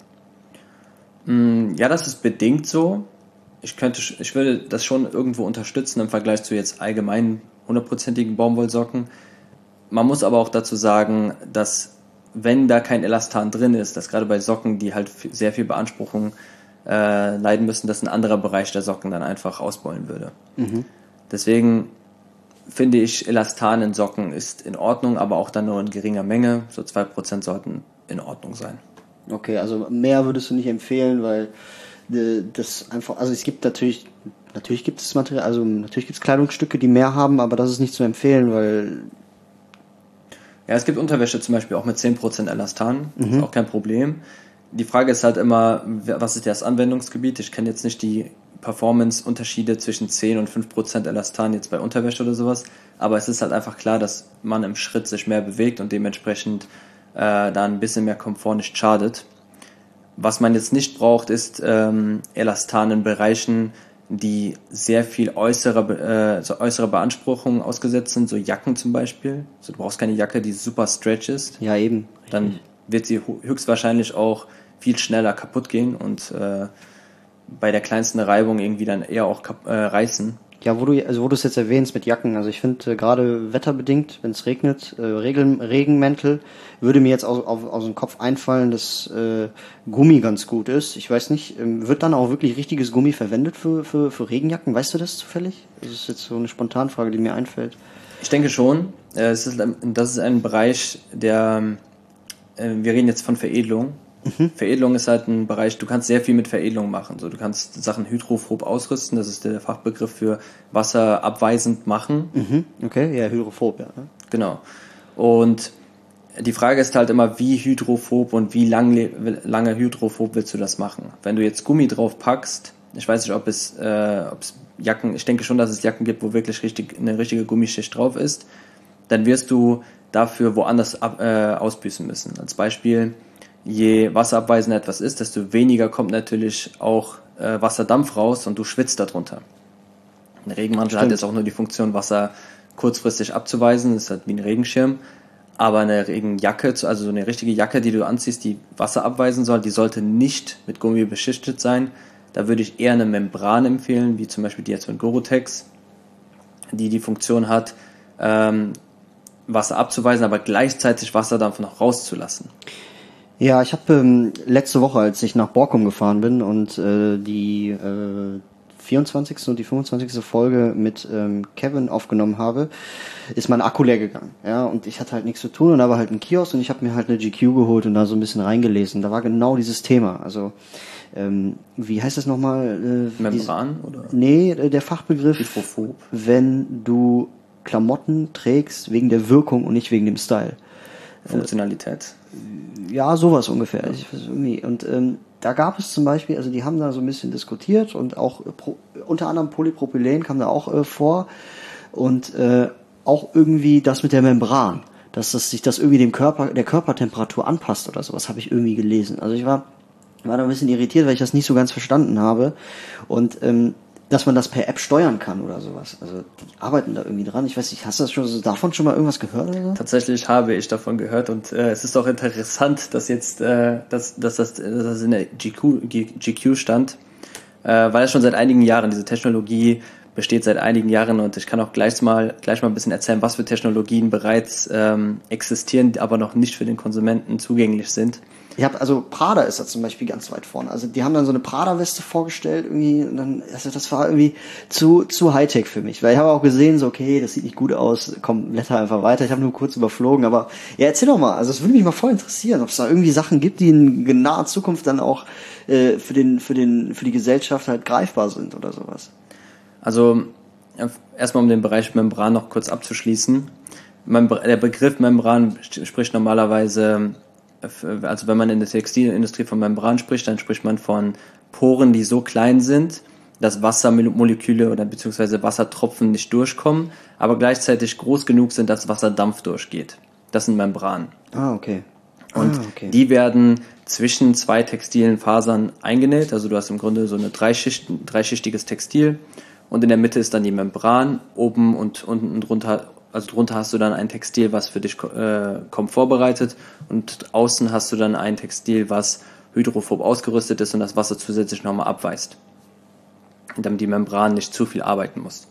Ja, das ist bedingt so. Ich würde das schon irgendwo unterstützen im Vergleich zu jetzt allgemein 100%igen Baumwollsocken. Man muss aber auch dazu sagen, dass wenn da kein Elastan drin ist, dass gerade bei Socken, die halt sehr viel Beanspruchung leiden müssen, dass ein anderer Bereich der Socken dann einfach ausbeulen würde. Deswegen finde ich, Elastan in Socken ist in Ordnung, aber auch dann nur in geringer Menge. So 2% sollten in Ordnung sein. Okay, also mehr würdest du nicht empfehlen, weil das einfach, also es gibt natürlich gibt es Material, also natürlich gibt es Kleidungsstücke, die mehr haben, aber das ist nicht zu empfehlen, weil Ja, es gibt Unterwäsche zum Beispiel auch mit 10% Elastan, ist auch kein Problem. Die Frage ist halt immer, was ist das Anwendungsgebiet? Ich kenne jetzt nicht die Performance-Unterschiede zwischen 10 und 5% Elastan jetzt bei Unterwäsche oder sowas, aber es ist halt einfach klar, dass man im Schritt sich mehr bewegt und dementsprechend da ein bisschen mehr Komfort nicht schadet. Was man jetzt nicht braucht, ist Elastan in Bereichen, die sehr viel äußere Beanspruchung ausgesetzt sind, so Jacken zum Beispiel. Also du brauchst keine Jacke, die super stretch ist. Ja, eben. Dann wird sie höchstwahrscheinlich auch viel schneller kaputt gehen und bei der kleinsten Reibung irgendwie dann eher auch reißen. Ja, wo du es jetzt erwähnst mit Jacken, also ich finde gerade wetterbedingt, wenn es regnet, Regenmäntel, würde mir jetzt aus dem Kopf einfallen, dass Gummi ganz gut ist. Ich weiß nicht, wird dann auch wirklich richtiges Gummi verwendet für Regenjacken? Weißt du das zufällig? Das ist jetzt so eine Spontanfrage, die mir einfällt. Ich denke schon. Das ist ein Bereich, der, wir reden jetzt von Veredelung. Veredelung ist halt ein Bereich, du kannst sehr viel mit Veredelung machen. So, du kannst Sachen hydrophob ausrüsten, das ist der Fachbegriff für wasserabweisend machen. Okay, ja, hydrophob, ja. Genau. Und die Frage ist halt immer, wie hydrophob und wie lange hydrophob willst du das machen? Wenn du jetzt Gummi drauf packst, ich weiß nicht, ob es Jacken, ich denke schon, dass es Jacken gibt, wo wirklich eine richtige Gummischicht drauf ist, dann wirst du dafür woanders ausbüßen müssen. Als Beispiel, je wasserabweisender etwas ist, desto weniger kommt natürlich auch Wasserdampf raus und du schwitzt darunter. Ein Regenmantel hat jetzt auch nur die Funktion, Wasser kurzfristig abzuweisen, das ist halt wie ein Regenschirm. Aber eine Regenjacke, also so eine richtige Jacke, die du anziehst, die Wasser abweisen soll, die sollte nicht mit Gummi beschichtet sein. Da würde ich eher eine Membran empfehlen, wie zum Beispiel die jetzt von Gore-Tex, die Funktion hat, Wasser abzuweisen, aber gleichzeitig Wasserdampf noch rauszulassen. Ja, ich habe letzte Woche, als ich nach Borkum gefahren bin und die 24. und die 25. Folge mit Kevin aufgenommen habe, ist mein Akku leer gegangen. Ja, und ich hatte halt nichts zu tun und da war halt ein Kiosk und ich habe mir halt eine GQ geholt und da so ein bisschen reingelesen. Da war genau dieses Thema. Also, wie heißt das nochmal? Membran? Oder? Nee, der Fachbegriff, Hydrophob. wenn du Klamotten trägst wegen der Wirkung und nicht wegen dem Style. Funktionalität. Ja, sowas ungefähr. Und da gab es zum Beispiel, also die haben da so ein bisschen diskutiert und auch unter anderem Polypropylen kam da auch vor und auch irgendwie das mit der Membran, dass sich das irgendwie der Körpertemperatur anpasst oder sowas, habe ich irgendwie gelesen. Also ich war da ein bisschen irritiert, weil ich das nicht so ganz verstanden habe und dass man das per App steuern kann oder sowas. Also die arbeiten da irgendwie dran. Ich weiß nicht, hast du davon schon mal irgendwas gehört oder so? Tatsächlich habe ich davon gehört und es ist auch interessant, dass jetzt dass das in der GQ stand, weil es schon seit einigen Jahren, diese Technologie besteht seit einigen Jahren und ich kann auch gleich mal ein bisschen erzählen, was für Technologien bereits existieren, aber noch nicht für den Konsumenten zugänglich sind. Also Prada ist da zum Beispiel ganz weit vorne. Also die haben dann so eine Prada-Weste vorgestellt irgendwie und dann, also das war irgendwie zu Hightech für mich, weil ich habe auch gesehen, so okay, das sieht nicht gut aus, komm, blätter einfach weiter. Ich habe nur kurz überflogen, aber ja, erzähl doch mal, also es würde mich mal voll interessieren, ob es da irgendwie Sachen gibt, die in naher Zukunft dann auch für die Gesellschaft halt greifbar sind oder sowas. Also erstmal um den Bereich Membran noch kurz abzuschließen. Der Begriff Membran spricht normalerweise, also wenn man in der Textilindustrie von Membran spricht, dann spricht man von Poren, die so klein sind, dass Wassermoleküle oder beziehungsweise Wassertropfen nicht durchkommen, aber gleichzeitig groß genug sind, dass Wasserdampf durchgeht. Das sind Membranen. Ah, okay. Und die werden zwischen zwei textilen Fasern eingenäht, also du hast im Grunde so eine dreischichtiges Textil und in der Mitte ist dann die Membran, oben und unten drunter. Also drunter hast du dann ein Textil, was für dich Komfort bereitet und außen hast du dann ein Textil, was hydrophob ausgerüstet ist und das Wasser zusätzlich nochmal abweist, damit die Membran nicht zu viel arbeiten muss.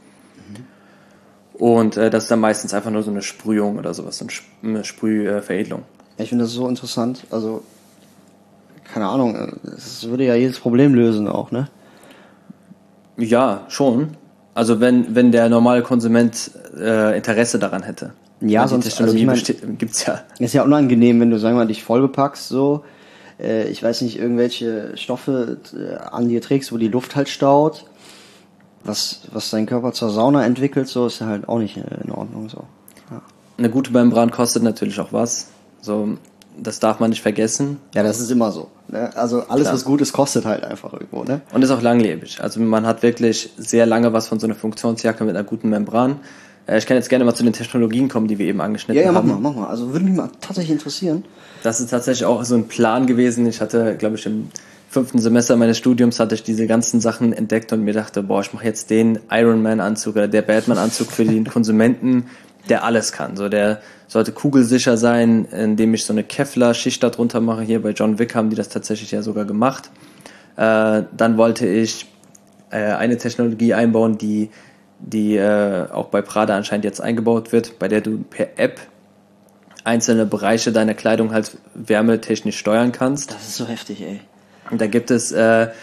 Und das ist dann meistens einfach nur so eine Sprühung oder sowas, eine Sprühveredelung. Ja, ich finde das so interessant, also keine Ahnung, das würde ja jedes Problem lösen auch, ne? Ja, schon. Also wenn der normale Konsument Interesse daran hätte. Ja, sonst Technologie gibt's ja. Ist ja unangenehm, wenn du, sagen wir mal, dich voll bepackst, so, ich weiß nicht, irgendwelche Stoffe an dir trägst, wo die Luft halt staut, was dein Körper zur Sauna entwickelt, so ist ja halt auch nicht in Ordnung, so. Ja. eine gute Membran kostet natürlich auch was. So, das darf man nicht vergessen. Ja, das ist immer so. Ne? Also alles, Klar. was gut ist, kostet halt einfach irgendwo. Ne? Und ist auch langlebig. Also man hat wirklich sehr lange was von so einer Funktionsjacke mit einer guten Membran. Ich kann jetzt gerne mal zu den Technologien kommen, die wir eben angeschnitten Ja, haben. mach mal. Also würde mich mal tatsächlich interessieren. Das ist tatsächlich auch so ein Plan gewesen. Ich hatte, glaube ich, im 5. Semester meines Studiums hatte ich diese ganzen Sachen entdeckt und mir dachte, boah, ich mache jetzt den Iron-Man-Anzug oder der Batman-Anzug für den Konsumenten, der alles kann. So, der sollte kugelsicher sein, indem ich so eine Kevlar-Schicht da drunter mache. Hier bei John Wick haben die das tatsächlich ja sogar gemacht. Dann wollte ich eine Technologie einbauen, die auch bei Prada anscheinend jetzt eingebaut wird, bei der du per App einzelne Bereiche deiner Kleidung halt wärmetechnisch steuern kannst. Das ist so heftig, ey. Und da gibt es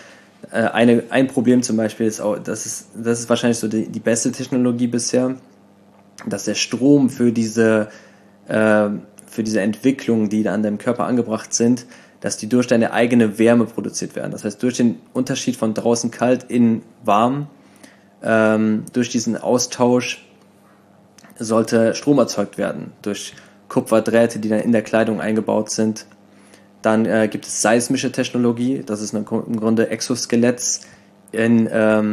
ein Problem zum Beispiel, ist auch, das ist wahrscheinlich so die beste Technologie bisher, dass der Strom für diese Entwicklungen, die da an deinem Körper angebracht sind, dass die durch deine eigene Wärme produziert werden. Das heißt, durch den Unterschied von draußen kalt in warm, durch diesen Austausch sollte Strom erzeugt werden, durch Kupferdrähte, die dann in der Kleidung eingebaut sind. Dann gibt es seismische Technologie, das ist im Grunde Exoskeletts in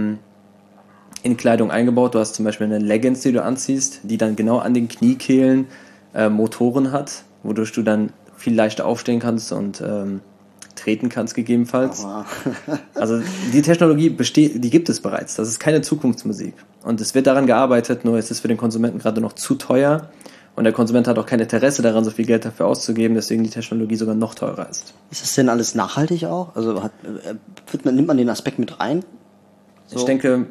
Kleidung eingebaut. Du hast zum Beispiel eine Leggings, die du anziehst, die dann genau an den Kniekehlen Motoren hat, wodurch du dann viel leichter aufstehen kannst und treten kannst gegebenenfalls. Also die Technologie die gibt es bereits. Das ist keine Zukunftsmusik. Und es wird daran gearbeitet, nur es ist für den Konsumenten gerade noch zu teuer. Und der Konsument hat auch kein Interesse daran, so viel Geld dafür auszugeben, deswegen die Technologie sogar noch teurer ist. Ist das denn alles nachhaltig auch? Also nimmt man den Aspekt mit rein? So. Ich denke,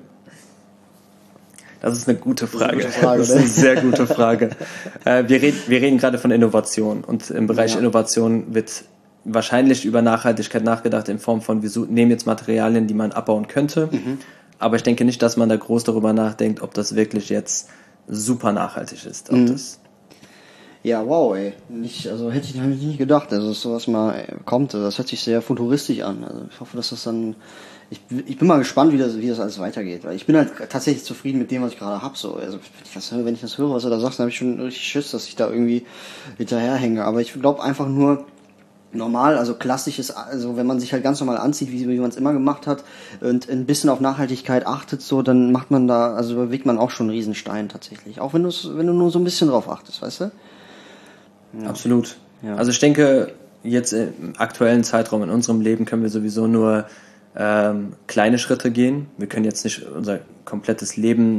das ist eine gute Frage. Das ist eine sehr gute Frage. Wir reden gerade von Innovation. Und im Bereich Innovation wird wahrscheinlich über Nachhaltigkeit nachgedacht in Form von, wir nehmen jetzt Materialien, die man abbauen könnte. Aber ich denke nicht, dass man da groß darüber nachdenkt, ob das wirklich jetzt super nachhaltig ist. Ob das Ja, wow, ey. Hätte ich nicht gedacht, dass sowas mal kommt. Das hört sich sehr futuristisch an. Also ich hoffe, dass das dann. Ich bin mal gespannt, wie das alles weitergeht. Weil ich bin halt tatsächlich zufrieden mit dem, was ich gerade hab. So. Also wenn ich das höre, was er da sagt, dann habe ich schon richtig Schiss, dass ich da irgendwie hinterherhänge. Aber ich glaube einfach nur normal, also klassisches, also wenn man sich halt ganz normal anzieht, wie man es immer gemacht hat und ein bisschen auf Nachhaltigkeit achtet, so, dann macht man da, also bewegt man auch schon einen Riesenstein tatsächlich. Auch wenn du nur so ein bisschen drauf achtest, weißt du? Ja. Absolut. Ja. Also ich denke, jetzt im aktuellen Zeitraum in unserem Leben können wir sowieso nur kleine Schritte gehen. Wir können jetzt nicht unser komplettes Leben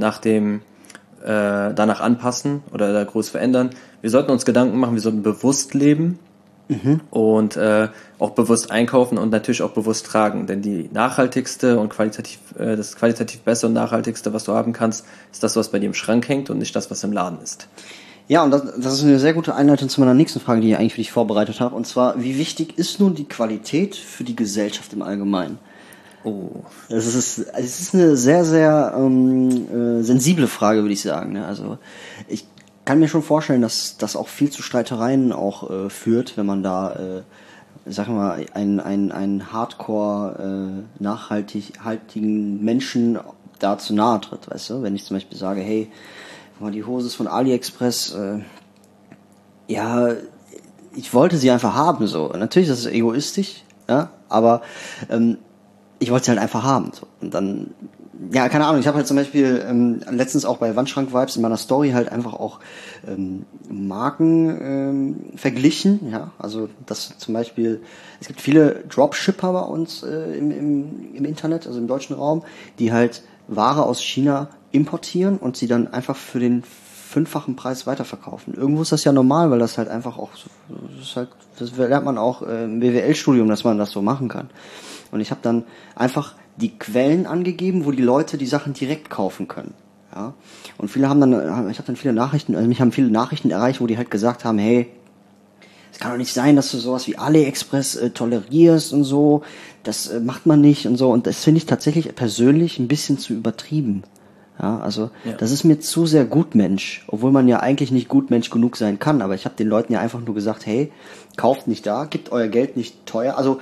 danach anpassen oder da groß verändern. Wir sollten uns Gedanken machen, wir sollten bewusst leben und auch bewusst einkaufen und natürlich auch bewusst tragen. Denn die nachhaltigste und das qualitativ beste und nachhaltigste, was du haben kannst, ist das, was bei dir im Schrank hängt und nicht das, was im Laden ist. Ja, und das ist eine sehr gute Einleitung zu meiner nächsten Frage, die ich eigentlich für dich vorbereitet habe. Und zwar, wie wichtig ist nun die Qualität für die Gesellschaft im Allgemeinen? Oh. Es ist eine sehr, sehr sensible Frage, würde ich sagen. Ne? Also ich kann mir schon vorstellen, dass das auch viel zu Streitereien auch führt, wenn man da, sag mal, einen Hardcore nachhaltigen Menschen da zu nahe tritt, weißt du? Wenn ich zum Beispiel sage, hey, die Hose ist von AliExpress, ja, ich wollte sie einfach haben, so. Natürlich, das ist egoistisch, ja, aber ich wollte sie halt einfach haben, so. Und dann, ja, keine Ahnung, ich habe halt zum Beispiel letztens auch bei Wandschrank-Vibes in meiner Story halt einfach auch Marken verglichen, ja, also das zum Beispiel, es gibt viele Dropshipper bei uns im Internet, also im deutschen Raum, die halt Ware aus China importieren und sie dann einfach für den 5-fachen Preis weiterverkaufen. Irgendwo ist das ja normal, weil das halt einfach auch, das lernt man auch im BWL-Studium, dass man das so machen kann. Und ich habe dann einfach die Quellen angegeben, wo die Leute die Sachen direkt kaufen können. Ja. Und ich habe dann viele Nachrichten, also mich haben viele Nachrichten erreicht, wo die halt gesagt haben, hey, es kann doch nicht sein, dass du sowas wie AliExpress tolerierst und so. Das macht man nicht und so. Und das finde ich tatsächlich persönlich ein bisschen zu übertrieben. Ja, also das ist mir zu sehr Gutmensch, obwohl man ja eigentlich nicht Gutmensch genug sein kann. Aber ich habe den Leuten ja einfach nur gesagt, hey, kauft nicht da, gebt euer Geld nicht teuer. Also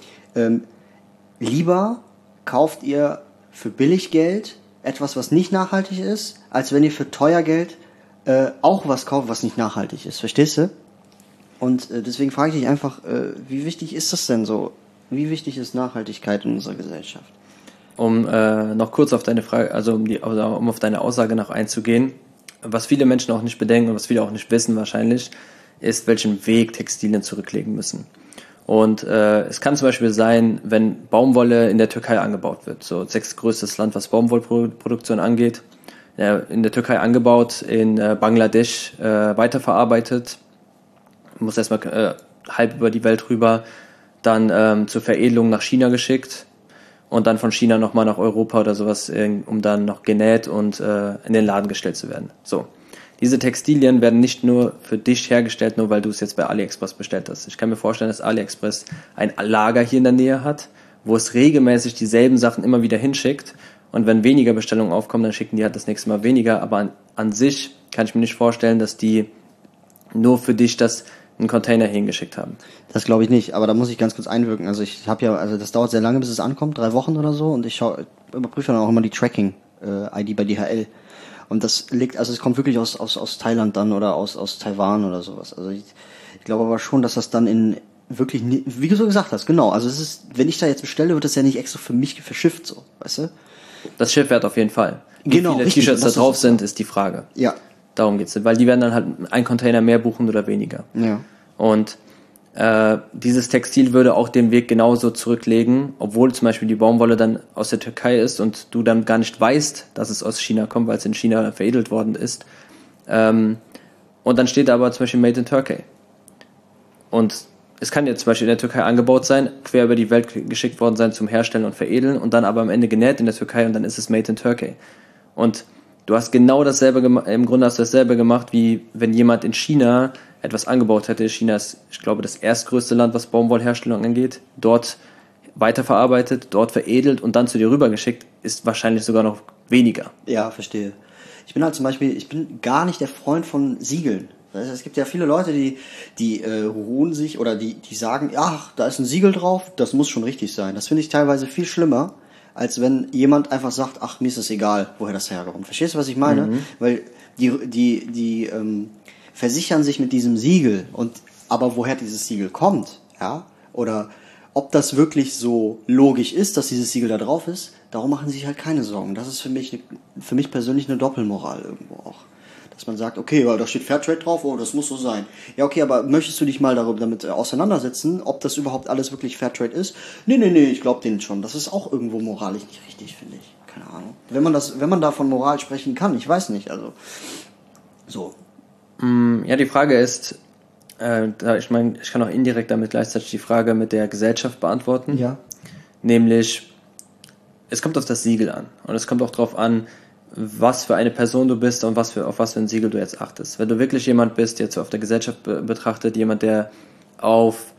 lieber kauft ihr für billig Geld etwas, was nicht nachhaltig ist, als wenn ihr für teuer Geld auch was kaufe, was nicht nachhaltig ist, verstehst du? Und deswegen frage ich dich einfach, wie wichtig ist das denn so? Wie wichtig ist Nachhaltigkeit in unserer Gesellschaft? Um noch kurz auf deine Frage, um auf deine Aussage noch einzugehen, was viele Menschen auch nicht bedenken und was viele auch nicht wissen wahrscheinlich, ist, welchen Weg Textilien zurücklegen müssen. Und es kann zum Beispiel sein, wenn Baumwolle in der Türkei angebaut wird, so 6. größtes Land, was Baumwollproduktion angeht, in der Türkei angebaut, in Bangladesch weiterverarbeitet, muss erstmal halb über die Welt rüber, dann zur Veredelung nach China geschickt und dann von China nochmal nach Europa oder sowas, um dann noch genäht und in den Laden gestellt zu werden. So. Diese Textilien werden nicht nur für dich hergestellt, nur weil du es jetzt bei AliExpress bestellt hast. Ich kann mir vorstellen, dass AliExpress ein Lager hier in der Nähe hat, wo es regelmäßig dieselben Sachen immer wieder hinschickt. Und wenn weniger Bestellungen aufkommen, dann schicken die halt das nächste Mal weniger. Aber an sich kann ich mir nicht vorstellen, dass die nur für dich einen Container hingeschickt haben. Das glaube ich nicht, aber da muss ich ganz kurz einwirken. Also das dauert sehr lange, bis es ankommt, 3 Wochen oder so. Und ich überprüfe dann auch immer die Tracking-ID bei DHL. Und es kommt wirklich aus Thailand dann oder aus Taiwan oder sowas. Also ich glaube aber schon, dass das dann wirklich, wie du so gesagt hast, genau. Also wenn ich da jetzt bestelle, wird das ja nicht extra für mich verschifft, so, weißt du? Das Schiffwert auf jeden Fall. Wie genau, viele richtig, T-Shirts da drauf sind, ist die Frage. Ja. Darum geht's. Weil die werden dann halt einen Container mehr buchen oder weniger. Ja. Und dieses Textil würde auch den Weg genauso zurücklegen, obwohl zum Beispiel die Baumwolle dann aus der Türkei ist und du dann gar nicht weißt, dass es aus China kommt, weil es in China veredelt worden ist. Und dann steht da aber zum Beispiel Made in Turkey. Und es kann jetzt zum Beispiel in der Türkei angebaut sein, quer über die Welt geschickt worden sein zum Herstellen und Veredeln und dann aber am Ende genäht in der Türkei und dann ist es Made in Turkey. Und du hast genau dasselbe im Grunde hast du dasselbe gemacht, wie wenn jemand in China etwas angebaut hätte. China ist, ich glaube, das erstgrößte Land, was Baumwollherstellung angeht. Dort weiterverarbeitet, dort veredelt und dann zu dir rübergeschickt, ist wahrscheinlich sogar noch weniger. Ja, verstehe. Ich bin gar nicht der Freund von Siegeln. Es gibt ja viele Leute, die ruhen sich oder die sagen, ach, da ist ein Siegel drauf, das muss schon richtig sein. Das finde ich teilweise viel schlimmer, als wenn jemand einfach sagt, ach, mir ist es egal, woher das herkommt. Verstehst du, was ich meine? Mhm. Weil die versichern sich mit diesem Siegel aber woher dieses Siegel kommt, ja? Oder ob das wirklich so logisch ist, dass dieses Siegel da drauf ist, darum machen sie sich halt keine Sorgen. Das ist für mich persönlich eine Doppelmoral irgendwo auch. Dass man sagt, okay, weil da steht Fairtrade drauf, oh, das muss so sein. Ja, okay, aber möchtest du dich mal damit auseinandersetzen, ob das überhaupt alles wirklich Fairtrade ist? Nee, ich glaube denen schon. Das ist auch irgendwo moralisch nicht richtig, finde ich. Keine Ahnung. Wenn man da von Moral sprechen kann, ich weiß nicht, also so. Ja, die Frage ist, ich kann auch indirekt damit gleichzeitig die Frage mit der Gesellschaft beantworten. Ja. Nämlich, es kommt auf das Siegel an. Und es kommt auch darauf an, was für eine Person du bist und auf was für ein Siegel du jetzt achtest. Wenn du wirklich jemand bist, jetzt auf der Gesellschaft betrachtet, jemand, der auf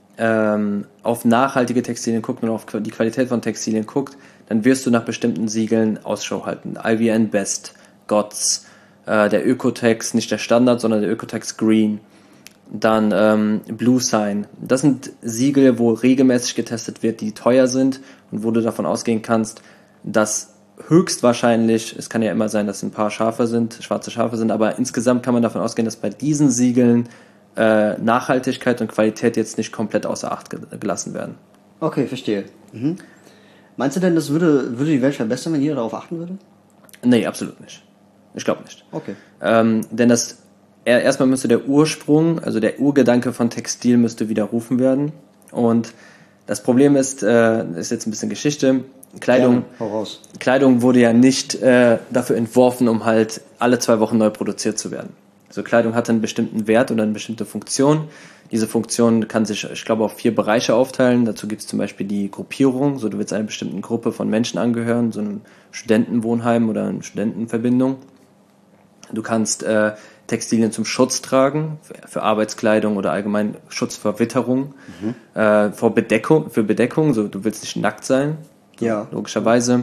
nachhaltige Textilien guckt und auf die Qualität von Textilien guckt, dann wirst du nach bestimmten Siegeln Ausschau halten. IVN Best, GOTS, der Ökotex, nicht der Standard, sondern der Ökotex Green, dann Blue Sign. Das sind Siegel, wo regelmäßig getestet wird, die teuer sind und wo du davon ausgehen kannst, dass höchstwahrscheinlich, es kann ja immer sein, dass ein paar schwarze Schafe sind, aber insgesamt kann man davon ausgehen, dass bei diesen Siegeln Nachhaltigkeit und Qualität jetzt nicht komplett außer Acht gelassen werden. Okay, verstehe. Mhm. Meinst du denn, das würde die Welt verbessern, wenn jeder darauf achten würde? Nee, absolut nicht. Ich glaube nicht. Okay. Denn erstmal müsste der Ursprung, also der Urgedanke von Textil müsste widerrufen werden. Und das Problem ist jetzt ein bisschen Geschichte. Kleidung wurde ja nicht dafür entworfen, um halt alle 2 Wochen neu produziert zu werden. Also Kleidung hat einen bestimmten Wert oder eine bestimmte Funktion. Diese Funktion kann sich, ich glaube, auf 4 Bereiche aufteilen. Dazu gibt es zum Beispiel die Gruppierung. So, du willst einer bestimmten Gruppe von Menschen angehören, so einem Studentenwohnheim oder eine Studentenverbindung. Du kannst Textilien zum Schutz tragen, für Arbeitskleidung oder allgemein Schutz vor Witterung, für Bedeckung, so du willst nicht nackt sein, ja, logischerweise.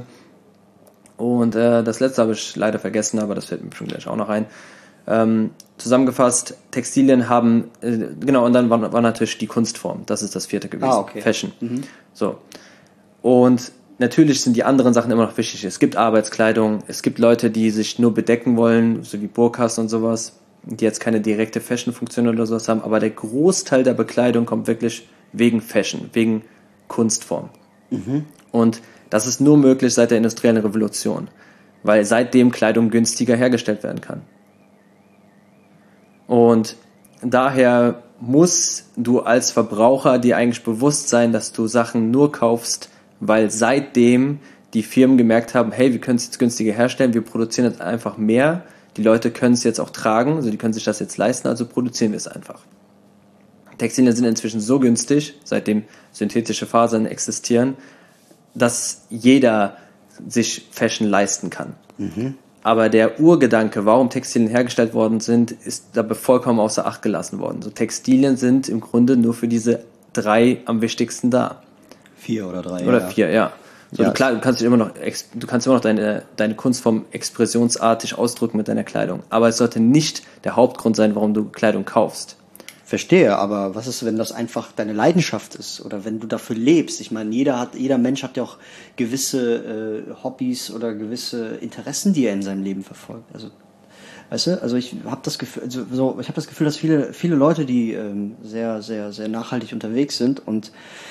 Und das letzte habe ich leider vergessen, aber das fällt mir schon gleich auch noch ein. Zusammengefasst, Textilien haben, und dann war natürlich die Kunstform, das ist das 4. gewesen, okay. Fashion. So. Und natürlich sind die anderen Sachen immer noch wichtig. Es gibt Arbeitskleidung, es gibt Leute, die sich nur bedecken wollen, so wie Burkas und sowas, die jetzt keine direkte Fashion-Funktion oder sowas haben, aber der Großteil der Bekleidung kommt wirklich wegen Fashion, wegen Kunstform. Und das ist nur möglich seit der industriellen Revolution, weil seitdem Kleidung günstiger hergestellt werden kann. Und daher musst du als Verbraucher dir eigentlich bewusst sein, dass du Sachen nur kaufst, weil seitdem die Firmen gemerkt haben, hey, wir können es jetzt günstiger herstellen, wir produzieren jetzt einfach mehr, die Leute können es jetzt auch tragen, also die können sich das jetzt leisten, also produzieren wir es einfach. Textilien sind inzwischen so günstig, seitdem synthetische Fasern existieren, dass jeder sich Fashion leisten kann. Aber der Urgedanke, warum Textilien hergestellt worden sind, ist dabei vollkommen außer Acht gelassen worden. So, Textilien sind im Grunde nur für diese 3 am wichtigsten da. 4 oder 3. Oder 4, ja. So, Ja. Klar, du kannst immer noch deine Kunstform expressionsartig ausdrücken mit deiner Kleidung. Aber es sollte nicht der Hauptgrund sein, warum du Kleidung kaufst. Verstehe, aber was ist, wenn das einfach deine Leidenschaft ist oder wenn du dafür lebst? Ich meine, jeder Mensch hat ja auch gewisse Hobbys oder gewisse Interessen, die er in seinem Leben verfolgt. Also, weißt du, also ich habe das Gefühl, dass viele Leute, die sehr, sehr, sehr nachhaltig unterwegs sind und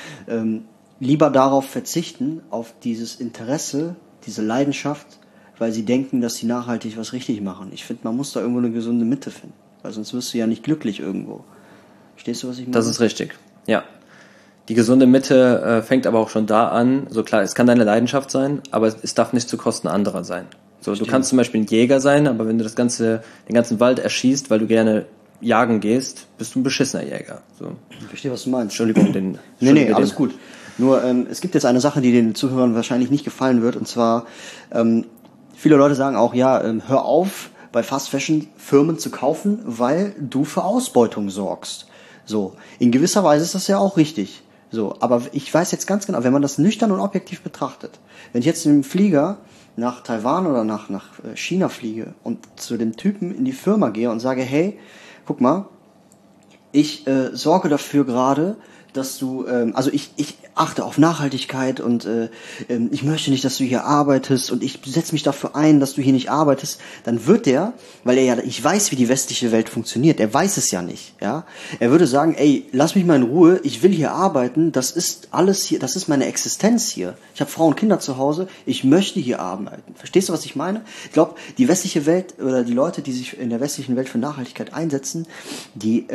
lieber darauf verzichten, auf dieses Interesse, diese Leidenschaft, weil sie denken, dass sie nachhaltig was richtig machen. Ich finde, man muss da irgendwo eine gesunde Mitte finden, weil sonst wirst du ja nicht glücklich irgendwo. Verstehst du, was ich meine? Das ist richtig, ja. Die gesunde Mitte fängt aber auch schon da an. So klar, es kann deine Leidenschaft sein, aber es darf nicht zu Kosten anderer sein. So, du kannst zum Beispiel ein Jäger sein, aber wenn du den ganzen Wald erschießt, weil du gerne jagen gehst, bist du ein beschissener Jäger. So. Ich verstehe, was du meinst. Entschuldigung, Nee, alles gut. Nur, es gibt jetzt eine Sache, die den Zuhörern wahrscheinlich nicht gefallen wird, und zwar, viele Leute sagen auch, ja, hör auf, bei Fast Fashion Firmen zu kaufen, weil du für Ausbeutung sorgst. So, in gewisser Weise ist das ja auch richtig. So, aber ich weiß jetzt ganz genau, wenn man das nüchtern und objektiv betrachtet, wenn ich jetzt in einem Flieger nach Taiwan oder nach China fliege und zu dem Typen in die Firma gehe und sage, hey, guck mal, ich sorge dafür gerade, dass du, also ich achte auf Nachhaltigkeit und ich möchte nicht, dass du hier arbeitest und ich setze mich dafür ein, dass du hier nicht arbeitest, dann wird der, weil ich weiß, wie die westliche Welt funktioniert, er weiß es ja nicht, ja, er würde sagen, ey, lass mich mal in Ruhe, ich will hier arbeiten, das ist alles hier, das ist meine Existenz hier, ich habe Frau und Kinder zu Hause, ich möchte hier arbeiten, verstehst du, was ich meine? Ich glaube, die westliche Welt oder die Leute, die sich in der westlichen Welt für Nachhaltigkeit einsetzen, die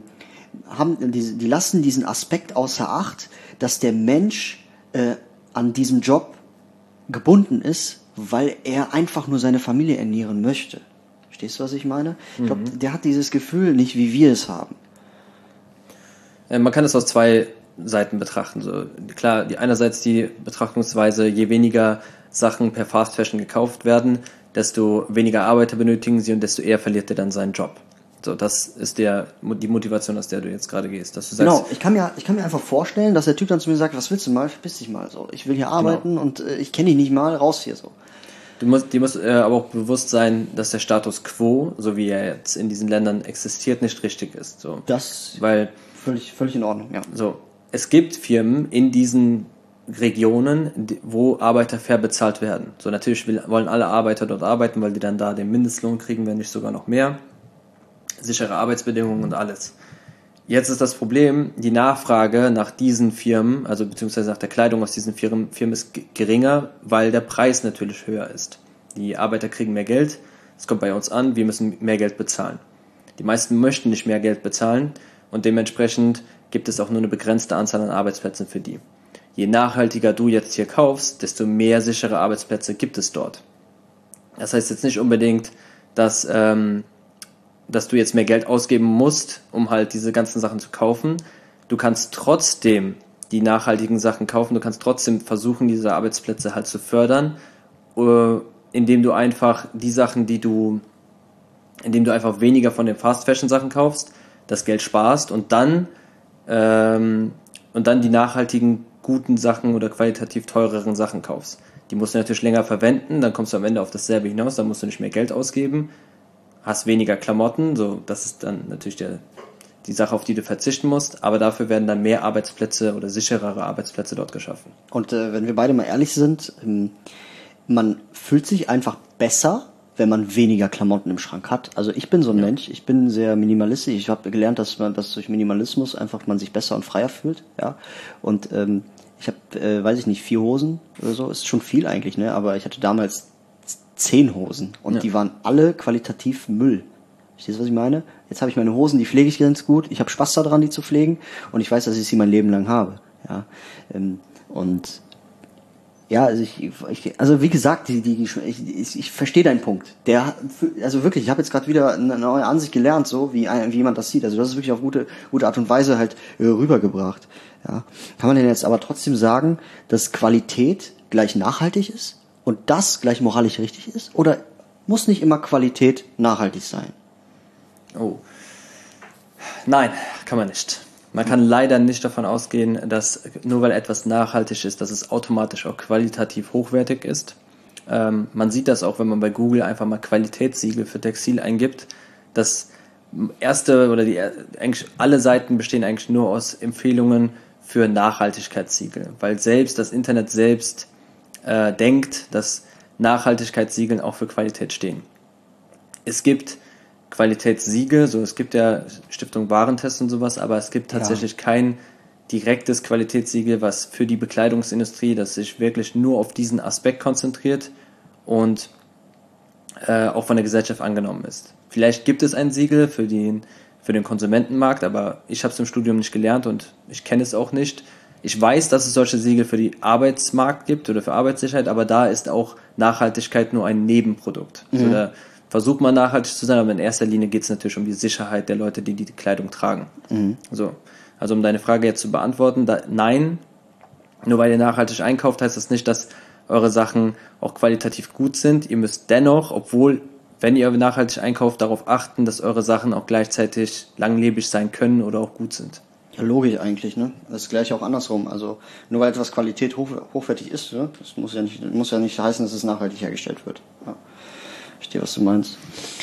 lassen diesen Aspekt außer Acht, dass der Mensch an diesem Job gebunden ist, weil er einfach nur seine Familie ernähren möchte. Verstehst du, was ich meine? Ich glaube, der hat dieses Gefühl nicht, wie wir es haben. Man kann es aus 2 Seiten betrachten. So, klar, einerseits die Betrachtungsweise, je weniger Sachen per Fast Fashion gekauft werden, desto weniger Arbeiter benötigen sie und desto eher verliert er dann seinen Job. So, das ist die Motivation, aus der du jetzt gerade gehst. Dass du sagst, genau, ich kann mir einfach vorstellen, dass der Typ dann zu mir sagt, was willst du mal, verpiss dich mal. So, ich will hier arbeiten und ich kenne dich nicht mal, raus hier so. Dir muss aber auch bewusst sein, dass der Status quo, so wie er jetzt in diesen Ländern existiert, nicht richtig ist. So. Das Weil völlig in Ordnung, ja. so, es gibt Firmen in diesen Regionen, wo Arbeiter fair bezahlt werden. So, natürlich wollen alle Arbeiter dort arbeiten, weil die dann da den Mindestlohn kriegen, wenn nicht sogar noch mehr. Sichere Arbeitsbedingungen und alles. Jetzt ist das Problem, die Nachfrage nach diesen Firmen, also beziehungsweise nach der Kleidung aus diesen Firmen ist geringer, weil der Preis natürlich höher ist. Die Arbeiter kriegen mehr Geld, es kommt bei uns an, wir müssen mehr Geld bezahlen. Die meisten möchten nicht mehr Geld bezahlen und dementsprechend gibt es auch nur eine begrenzte Anzahl an Arbeitsplätzen für die. Je nachhaltiger du jetzt hier kaufst, desto mehr sichere Arbeitsplätze gibt es dort. Das heißt jetzt nicht unbedingt, dass du jetzt mehr Geld ausgeben musst, um halt diese ganzen Sachen zu kaufen. Du kannst trotzdem die nachhaltigen Sachen kaufen, du kannst trotzdem versuchen, diese Arbeitsplätze halt zu fördern, indem du einfach die Sachen, indem du einfach weniger von den Fast-Fashion-Sachen kaufst, das Geld sparst und dann die nachhaltigen, guten Sachen oder qualitativ teureren Sachen kaufst. Die musst du natürlich länger verwenden, dann kommst du am Ende auf dasselbe hinaus, dann musst du nicht mehr Geld ausgeben, hast weniger Klamotten, so, das ist dann natürlich die Sache, auf die du verzichten musst, aber dafür werden dann mehr Arbeitsplätze oder sicherere Arbeitsplätze dort geschaffen. Und wenn wir beide mal ehrlich sind, man fühlt sich einfach besser, wenn man weniger Klamotten im Schrank hat. Also ich bin so ein Mensch, ich bin sehr minimalistisch. Ich habe gelernt, dass durch Minimalismus einfach man sich besser und freier fühlt. Ja. Und ich habe, weiß ich nicht, 4 Hosen oder so, ist schon viel eigentlich, ne? Aber ich hatte damals 10 Hosen und die waren alle qualitativ Müll. Verstehst du, was ich meine? Jetzt habe ich meine Hosen, die pflege ich ganz gut. Ich habe Spaß daran, die zu pflegen und ich weiß, dass ich sie mein Leben lang habe. Ja. Und ja, also wie gesagt, ich verstehe deinen Punkt. Also wirklich, ich habe jetzt gerade wieder eine neue Ansicht gelernt, so wie jemand das sieht. Also das ist wirklich auf gute Art und Weise halt rübergebracht. Ja, kann man denn jetzt aber trotzdem sagen, dass Qualität gleich nachhaltig ist und das gleich moralisch richtig ist? Oder muss nicht immer Qualität nachhaltig sein? Oh, nein, kann man nicht. Man kann leider nicht davon ausgehen, dass nur weil etwas nachhaltig ist, dass es automatisch auch qualitativ hochwertig ist. Man sieht das auch, wenn man bei Google einfach mal Qualitätssiegel für Textil eingibt. Das erste oder eigentlich alle Seiten bestehen eigentlich nur aus Empfehlungen für Nachhaltigkeitssiegel, weil selbst das Internet selbst denkt, dass Nachhaltigkeitssiegel auch für Qualität stehen. Es gibt Qualitätssiegel, so es gibt ja Stiftung Warentest und sowas, aber es gibt tatsächlich kein direktes Qualitätssiegel, was für die Bekleidungsindustrie, das sich wirklich nur auf diesen Aspekt konzentriert und auch von der Gesellschaft angenommen ist. Vielleicht gibt es ein Siegel für den Konsumentenmarkt, aber ich habe es im Studium nicht gelernt und ich kenne es auch nicht. Ich weiß, dass es solche Siegel für die Arbeitsmarkt gibt oder für Arbeitssicherheit, aber da ist auch Nachhaltigkeit nur ein Nebenprodukt. Mhm. Also da versucht man nachhaltig zu sein, aber in erster Linie geht es natürlich um die Sicherheit der Leute, die die Kleidung tragen. Mhm. So. Also um deine Frage jetzt zu beantworten, nein, nur weil ihr nachhaltig einkauft, heißt das nicht, dass eure Sachen auch qualitativ gut sind. Ihr müsst dennoch, obwohl, wenn ihr nachhaltig einkauft, darauf achten, dass eure Sachen auch gleichzeitig langlebig sein können oder auch gut sind. Ja, logisch eigentlich, ne? Das ist gleich auch andersrum. Also nur weil etwas Qualität hochwertig ist, ne? Das muss ja nicht heißen, dass es nachhaltig hergestellt wird. Ja. Ich verstehe, was du meinst.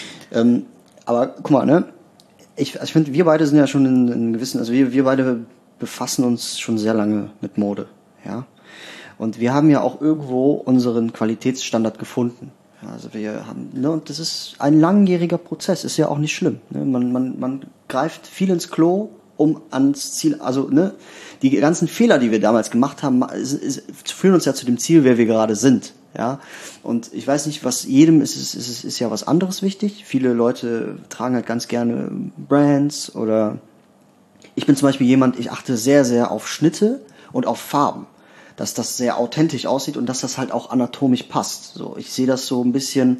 Aber guck mal, ne? Ich finde, wir beide sind ja schon in gewissen, also wir beide befassen uns schon sehr lange mit Mode, ja. Und wir haben ja auch irgendwo unseren Qualitätsstandard gefunden. Ja, also wir haben, ne, und das ist ein langjähriger Prozess, ist ja auch nicht schlimm. Ne? Man greift viel ins Klo, um ans Ziel, also ne, die ganzen Fehler, die wir damals gemacht haben, führen uns ja zu dem Ziel, wer wir gerade sind. Ja, und ich weiß nicht, was jedem ist ja was anderes wichtig. Viele Leute tragen halt ganz gerne Brands oder ich bin zum Beispiel jemand, ich achte sehr, sehr auf Schnitte und auf Farben, dass das sehr authentisch aussieht und dass das halt auch anatomisch passt. So, ich sehe das so ein bisschen,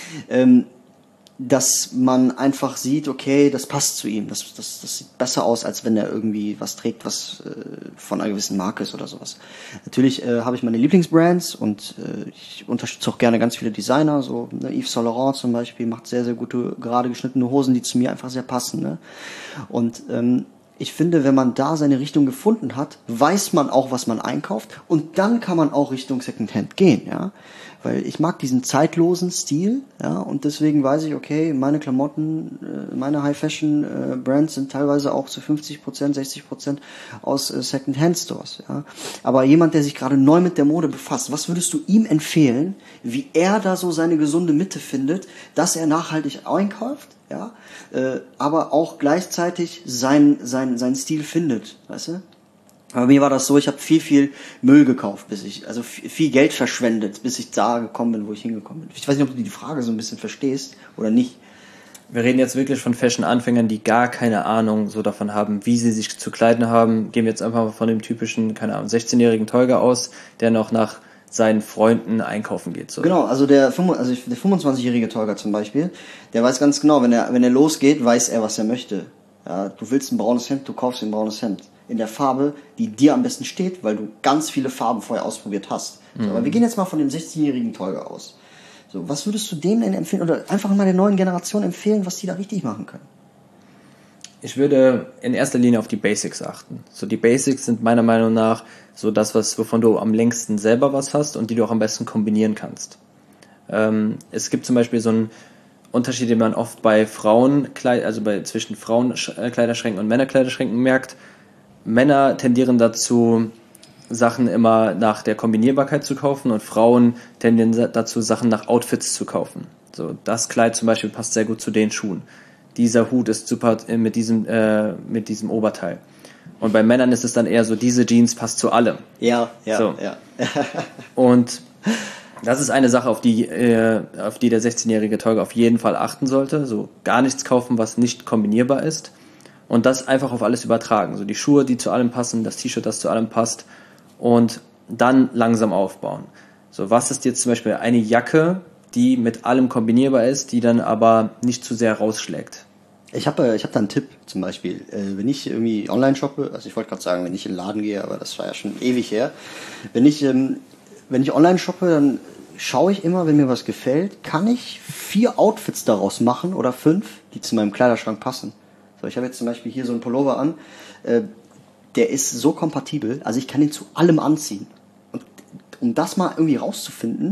dass man einfach sieht, okay, das passt zu ihm. Das sieht besser aus, als wenn er irgendwie was trägt, was von einer gewissen Marke ist oder sowas. Natürlich habe ich meine Lieblingsbrands und ich unterstütze auch gerne ganz viele Designer, so ne, Yves Saint Laurent zum Beispiel macht sehr, sehr gute, gerade geschnittene Hosen, die zu mir einfach sehr passen. Ne? Und ich finde, wenn man da seine Richtung gefunden hat, weiß man auch, was man einkauft und dann kann man auch Richtung Secondhand gehen, ja. Weil ich mag diesen zeitlosen Stil, ja, und deswegen weiß ich, okay, meine Klamotten, meine High-Fashion-Brands sind teilweise auch zu 50%, 60% aus Second-Hand-Stores, ja. Aber jemand, der sich gerade neu mit der Mode befasst, was würdest du ihm empfehlen, wie er da so seine gesunde Mitte findet, dass er nachhaltig einkauft, ja, aber auch gleichzeitig seinen Stil findet, weißt du? Aber mir war das so, ich habe viel Müll gekauft, also viel Geld verschwendet, bis ich da gekommen bin, wo ich hingekommen bin. Ich weiß nicht, ob du die Frage so ein bisschen verstehst oder nicht. Wir reden jetzt wirklich von Fashion-Anfängern, die gar keine Ahnung so davon haben, wie sie sich zu kleiden haben. Gehen wir jetzt einfach mal von dem typischen, keine Ahnung, 16-jährigen Tolga aus, der noch nach seinen Freunden einkaufen geht. So. Genau, also der 25-jährige Tolga zum Beispiel, der weiß ganz genau, wenn er losgeht, weiß er, was er möchte. Ja, du willst ein braunes Hemd, du kaufst ein braunes Hemd. In der Farbe, die dir am besten steht, weil du ganz viele Farben vorher ausprobiert hast. So, aber wir gehen jetzt mal von dem 16-jährigen Tolga aus. So, was würdest du denen denn empfehlen oder einfach mal der neuen Generation empfehlen, was die da richtig machen können? Ich würde in erster Linie auf die Basics achten. So, die Basics sind meiner Meinung nach so das, wovon du am längsten selber was hast und die du auch am besten kombinieren kannst. Es gibt zum Beispiel Unterschied, den man oft bei zwischen Frauenkleiderschränken und Männerkleiderschränken merkt. Männer tendieren dazu, Sachen immer nach der Kombinierbarkeit zu kaufen und Frauen tendieren dazu, Sachen nach Outfits zu kaufen. So, das Kleid zum Beispiel passt sehr gut zu den Schuhen. Dieser Hut ist super mit diesem Oberteil. Und bei Männern ist es dann eher so, diese Jeans passt zu allem. Ja. Und das ist eine Sache, auf die der 16-jährige Tolga auf jeden Fall achten sollte. So gar nichts kaufen, was nicht kombinierbar ist. Und das einfach auf alles übertragen. So die Schuhe, die zu allem passen, das T-Shirt, das zu allem passt. Und dann langsam aufbauen. So, was ist jetzt zum Beispiel eine Jacke, die mit allem kombinierbar ist, die dann aber nicht zu sehr rausschlägt? Ich hab da einen Tipp zum Beispiel. Wenn ich irgendwie online shoppe, also ich wollte gerade sagen, wenn ich in den Laden gehe, aber das war ja schon ewig her. Wenn ich online shoppe, dann schaue ich immer, wenn mir was gefällt, kann ich 4 Outfits daraus machen oder 5, die zu meinem Kleiderschrank passen. So, ich habe jetzt zum Beispiel hier so einen Pullover an, der ist so kompatibel, also ich kann ihn zu allem anziehen. Und um das mal irgendwie rauszufinden,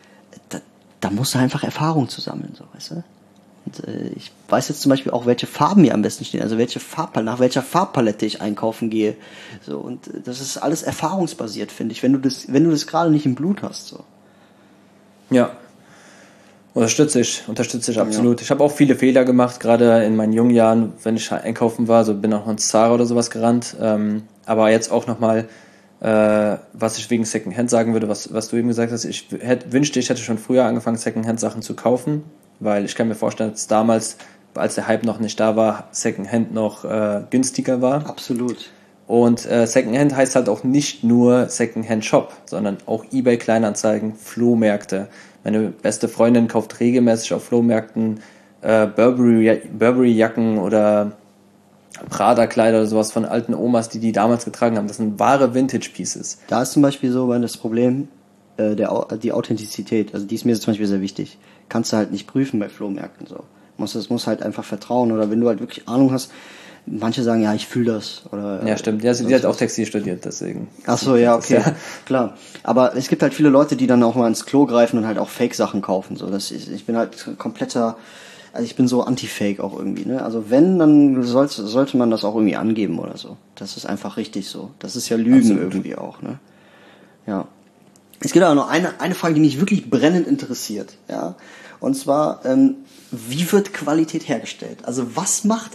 da musst du einfach Erfahrung zu sammeln, so, weißt du? Und ich weiß jetzt zum Beispiel auch, welche Farben mir am besten stehen, also nach welcher Farbpalette ich einkaufen gehe. So, und das ist alles erfahrungsbasiert, finde ich, wenn du das gerade nicht im Blut hast. So. Ja. Unterstütze ich absolut. Ja. Ich habe auch viele Fehler gemacht, gerade in meinen jungen Jahren, wenn ich einkaufen war, so bin auch ins Zara oder sowas gerannt. Aber jetzt auch nochmal, was ich wegen Secondhand sagen würde, was du eben gesagt hast, ich wünschte, ich hätte schon früher angefangen, Secondhand-Sachen zu kaufen, weil ich kann mir vorstellen, dass damals, als der Hype noch nicht da war, Secondhand noch günstiger war. Absolut. Und Secondhand heißt halt auch nicht nur Secondhand-Shop, sondern auch eBay-Kleinanzeigen, Flohmärkte. Meine beste Freundin kauft regelmäßig auf Flohmärkten Burberry-Jacken oder Prada-Kleider oder sowas von alten Omas, die damals getragen haben. Das sind wahre Vintage-Pieces. Da ist zum Beispiel so das Problem, die Authentizität. Also die ist mir zum Beispiel sehr wichtig. Kannst du halt nicht prüfen bei Flohmärkten. So. Das muss halt einfach vertrauen. Oder wenn du halt wirklich Ahnung hast, manche sagen, ja, ich fühle das. Oder, ja, stimmt. Ja, sie hat auch Textil studiert, deswegen. Ach so, ja, okay. Ja. Klar. Aber es gibt halt viele Leute, die dann auch mal ins Klo greifen und halt auch Fake-Sachen kaufen. So, ich bin halt also ich bin so anti-Fake auch irgendwie, ne? Also wenn, dann sollte man das auch irgendwie angeben oder so. Das ist einfach richtig so. Das ist ja Lügen Absolut. Irgendwie auch, ne? Ja. Es gibt aber noch eine Frage, die mich wirklich brennend interessiert, ja? Und zwar, wie wird Qualität hergestellt? Also was macht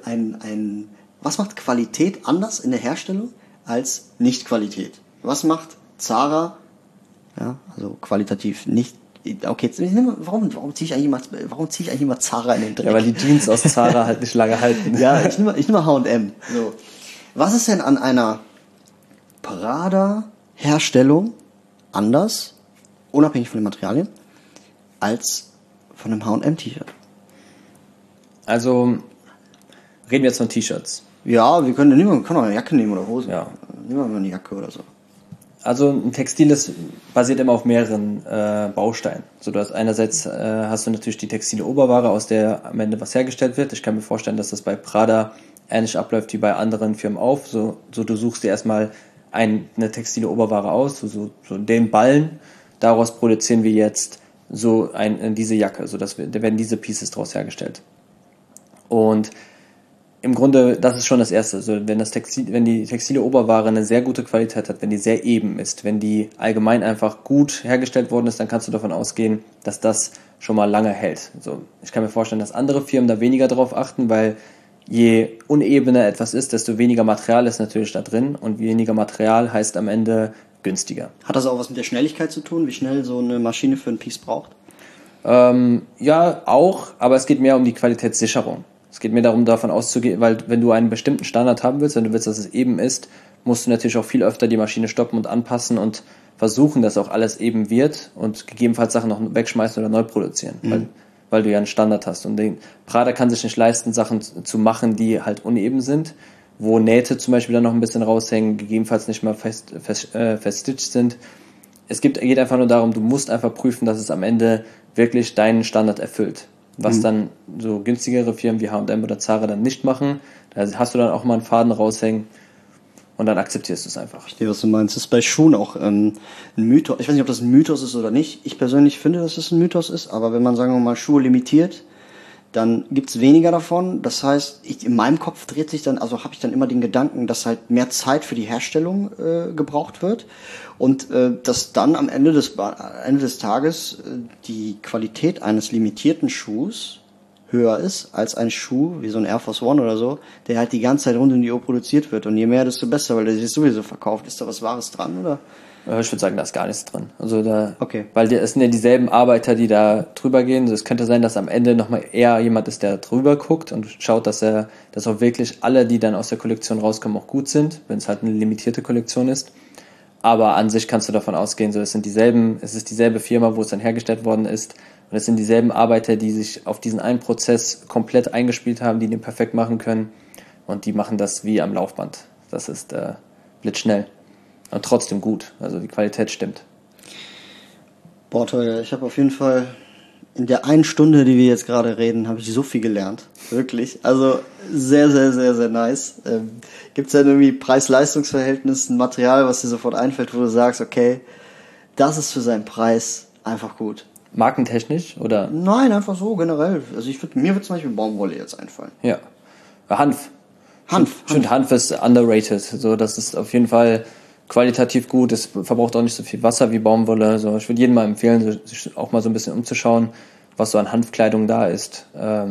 was macht Qualität anders in der Herstellung als Nicht-Qualität? Was macht Zara, ja, also qualitativ nicht, okay, warum ziehe ich eigentlich immer Zara in den Dreck? Ja, weil die Jeans aus Zara halt nicht lange halten. Ja, ich nehme H&M. So. Was ist denn an einer Prada-Herstellung anders, unabhängig von den Materialien, als von einem H&M-T-Shirt? Also, reden wir jetzt von T-Shirts. Ja, wir können auch eine Jacke nehmen oder Hose. Ja. Nehmen wir mal eine Jacke oder so. Also ein Textil basiert immer auf mehreren Bausteinen. So, du hast einerseits hast du natürlich die textile Oberware, aus der am Ende was hergestellt wird. Ich kann mir vorstellen, dass das bei Prada ähnlich abläuft wie bei anderen Firmen auch. So du suchst dir erstmal eine textile Oberware aus, so den Ballen. Daraus produzieren wir jetzt diese Jacke, da werden diese Pieces draus hergestellt. Und im Grunde, das ist schon das Erste. Also wenn die textile Oberware eine sehr gute Qualität hat, wenn die sehr eben ist, wenn die allgemein einfach gut hergestellt worden ist, dann kannst du davon ausgehen, dass das schon mal lange hält. Also ich kann mir vorstellen, dass andere Firmen da weniger drauf achten, weil je unebener etwas ist, desto weniger Material ist natürlich da drin und weniger Material heißt am Ende günstiger. Hat das auch was mit der Schnelligkeit zu tun, wie schnell so eine Maschine für ein Piece braucht? Ja, auch, aber es geht mehr um die Qualitätssicherung. Es geht mir darum, davon auszugehen, weil wenn du einen bestimmten Standard haben willst, wenn du willst, dass es eben ist, musst du natürlich auch viel öfter die Maschine stoppen und anpassen und versuchen, dass auch alles eben wird und gegebenenfalls Sachen noch wegschmeißen oder neu produzieren, weil du ja einen Standard hast. Und Prada kann sich nicht leisten, Sachen zu machen, die halt uneben sind, wo Nähte zum Beispiel dann noch ein bisschen raushängen, gegebenenfalls nicht mal feststitcht sind. Geht einfach nur darum, du musst einfach prüfen, dass es am Ende wirklich deinen Standard erfüllt. Was dann so günstigere Firmen wie H&M oder Zara dann nicht machen. Da hast du dann auch mal einen Faden raushängen und dann akzeptierst du es einfach. Ich verstehe, was du meinst. Das ist bei Schuhen auch ein Mythos. Ich weiß nicht, ob das ein Mythos ist oder nicht. Ich persönlich finde, dass es ein Mythos ist, aber wenn man, sagen wir mal, Schuhe limitiert, dann gibt's weniger davon. Das heißt, in meinem Kopf dreht sich dann, also habe ich dann immer den Gedanken, dass halt mehr Zeit für die Herstellung gebraucht wird und dass dann am Ende des Tages die Qualität eines limitierten Schuhs höher ist als ein Schuh wie so ein Air Force One oder so, der halt die ganze Zeit rund um die Uhr produziert wird. Und je mehr, desto besser, weil der sich sowieso verkauft. Ist da was Wahres dran, oder? Ich würde sagen, da ist gar nichts drin. Also okay. Weil es sind ja dieselben Arbeiter, die da drüber gehen. Also es könnte sein, dass am Ende nochmal eher jemand ist, der drüber guckt und schaut, dass auch wirklich alle, die dann aus der Kollektion rauskommen, auch gut sind, wenn es halt eine limitierte Kollektion ist. Aber an sich kannst du davon ausgehen, es ist dieselbe Firma, wo es dann hergestellt worden ist. Und es sind dieselben Arbeiter, die sich auf diesen einen Prozess komplett eingespielt haben, die den perfekt machen können. Und die machen das wie am Laufband. Das ist blitzschnell. Und trotzdem gut. Also die Qualität stimmt. Boah, Tolga, ich habe auf jeden Fall in der einen Stunde, die wir jetzt gerade reden, habe ich so viel gelernt. Wirklich. Also sehr, sehr, sehr, sehr nice. Gibt es denn irgendwie Preis-Leistungs-Verhältnis, ein Material, was dir sofort einfällt, wo du sagst, okay, das ist für seinen Preis einfach gut? Markentechnisch oder? Nein, einfach so generell. Also mir wird zum Beispiel Baumwolle jetzt einfallen. Ja. Hanf. Ich finde Hanf ist underrated. So, das ist auf jeden Fall qualitativ gut. Es verbraucht auch nicht so viel Wasser wie Baumwolle. So, ich würde jedem mal empfehlen, sich auch mal so ein bisschen umzuschauen, was so an Hanfkleidung da ist.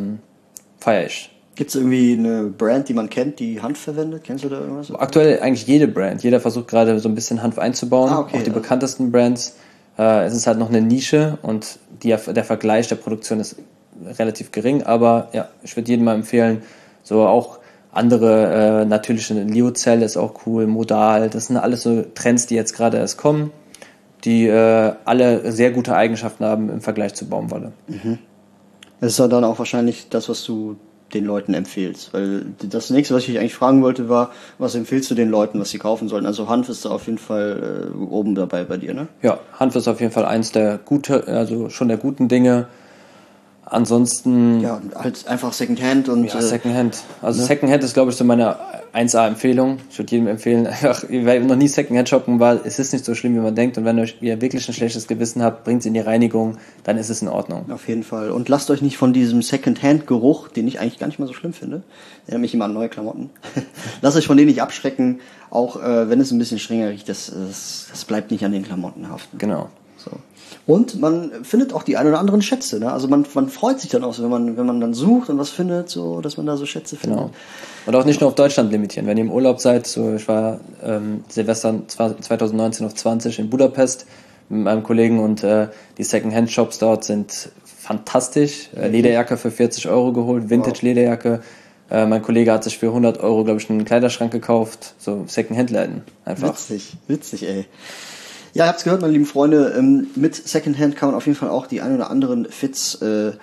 Feier ich. Gibt es irgendwie eine Brand, die man kennt, die Hanf verwendet? Kennst du da irgendwas? Aktuell eigentlich jede Brand. Jeder versucht gerade so ein bisschen Hanf einzubauen. Okay, auch die bekanntesten Brands. Es ist halt noch eine Nische und der Vergleich der Produktion ist relativ gering, aber ja, ich würde jedem mal empfehlen, so auch andere natürliche Lyocell ist auch cool, Modal, das sind alles so Trends, die jetzt gerade erst kommen, die alle sehr gute Eigenschaften haben im Vergleich zu Baumwolle. Mhm. Das ist ja dann auch wahrscheinlich das, was du den Leuten empfehlst, weil das nächste, was ich eigentlich fragen wollte, war, was empfiehlst du den Leuten, was sie kaufen sollen? Also Hanf ist da auf jeden Fall oben dabei bei dir, ne? Ja, Hanf ist auf jeden Fall eins der schon der guten Dinge. Ansonsten... Ja, halt einfach Secondhand und... Ja, Secondhand. Also ne? Secondhand ist, glaube ich, so meine 1A-Empfehlung. Ich würde jedem empfehlen, wer noch nie Secondhand shoppen war, es ist nicht so schlimm, wie man denkt. Und wenn ihr wirklich ein schlechtes Gewissen habt, bringt es in die Reinigung, dann ist es in Ordnung. Auf jeden Fall. Und lasst euch nicht von diesem Secondhand-Geruch, den ich eigentlich gar nicht mal so schlimm finde, erinnert mich immer an neue Klamotten, lasst euch von denen nicht abschrecken, auch wenn es ein bisschen strenger riecht, das bleibt nicht an den Klamotten haften. Genau. So. Und man findet auch die ein oder anderen Schätze, ne? Also man freut sich dann auch so, wenn man dann sucht und was findet, so, dass man da so Schätze findet. Genau. Und auch nicht nur auf Deutschland limitieren. Wenn ihr im Urlaub seid, so, ich war Silvester 2019 auf 20 in Budapest mit meinem Kollegen und die Second-Hand-Shops dort sind fantastisch. Lederjacke für 40 € geholt, Vintage-Lederjacke. Mein Kollege hat sich für 100 €, glaube ich, einen Kleiderschrank gekauft. So Second-Hand-Läden einfach. Witzig, ey. Ja, ihr habt's gehört, meine lieben Freunde, mit Secondhand kann man auf jeden Fall auch die ein oder anderen Fits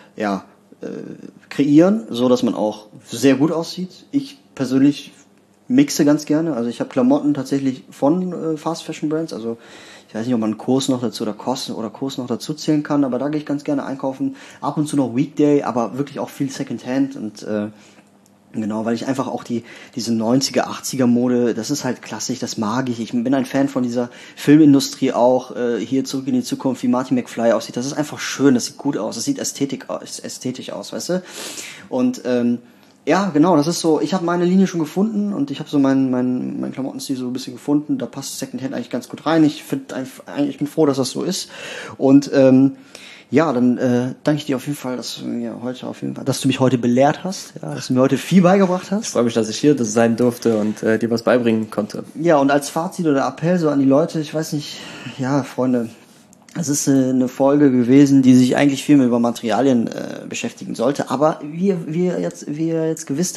kreieren, so dass man auch sehr gut aussieht. Ich persönlich mixe ganz gerne, also ich habe Klamotten tatsächlich von Fast Fashion Brands, also ich weiß nicht, ob man Kurs noch dazu oder Kurs noch dazu zählen kann, aber da gehe ich ganz gerne einkaufen. Ab und zu noch Weekday, aber wirklich auch viel Secondhand und genau, weil ich einfach auch diese 90er, 80er Mode, das ist halt klassisch, das mag ich. Ich bin ein Fan von dieser Filmindustrie auch, hier Zurück in die Zukunft, wie Marty McFly aussieht. Das ist einfach schön, das sieht gut aus, das sieht ästhetisch aus, weißt du? Und ja, genau, das ist so, ich habe meine Linie schon gefunden und ich habe so meinen Klamottenstil so ein bisschen gefunden. Da passt Secondhand eigentlich ganz gut rein. Ich bin froh, dass das so ist. Und ja, dann danke ich dir auf jeden Fall, dass du mich heute belehrt hast, ja, dass du mir heute viel beigebracht hast. Ich freue mich, dass ich hier sein durfte und dir was beibringen konnte. Ja, und als Fazit oder Appell so an die Leute, ich weiß nicht, ja, Freunde, es ist eine Folge gewesen, die sich eigentlich viel mehr über Materialien beschäftigen sollte, aber wie ihr jetzt gewusst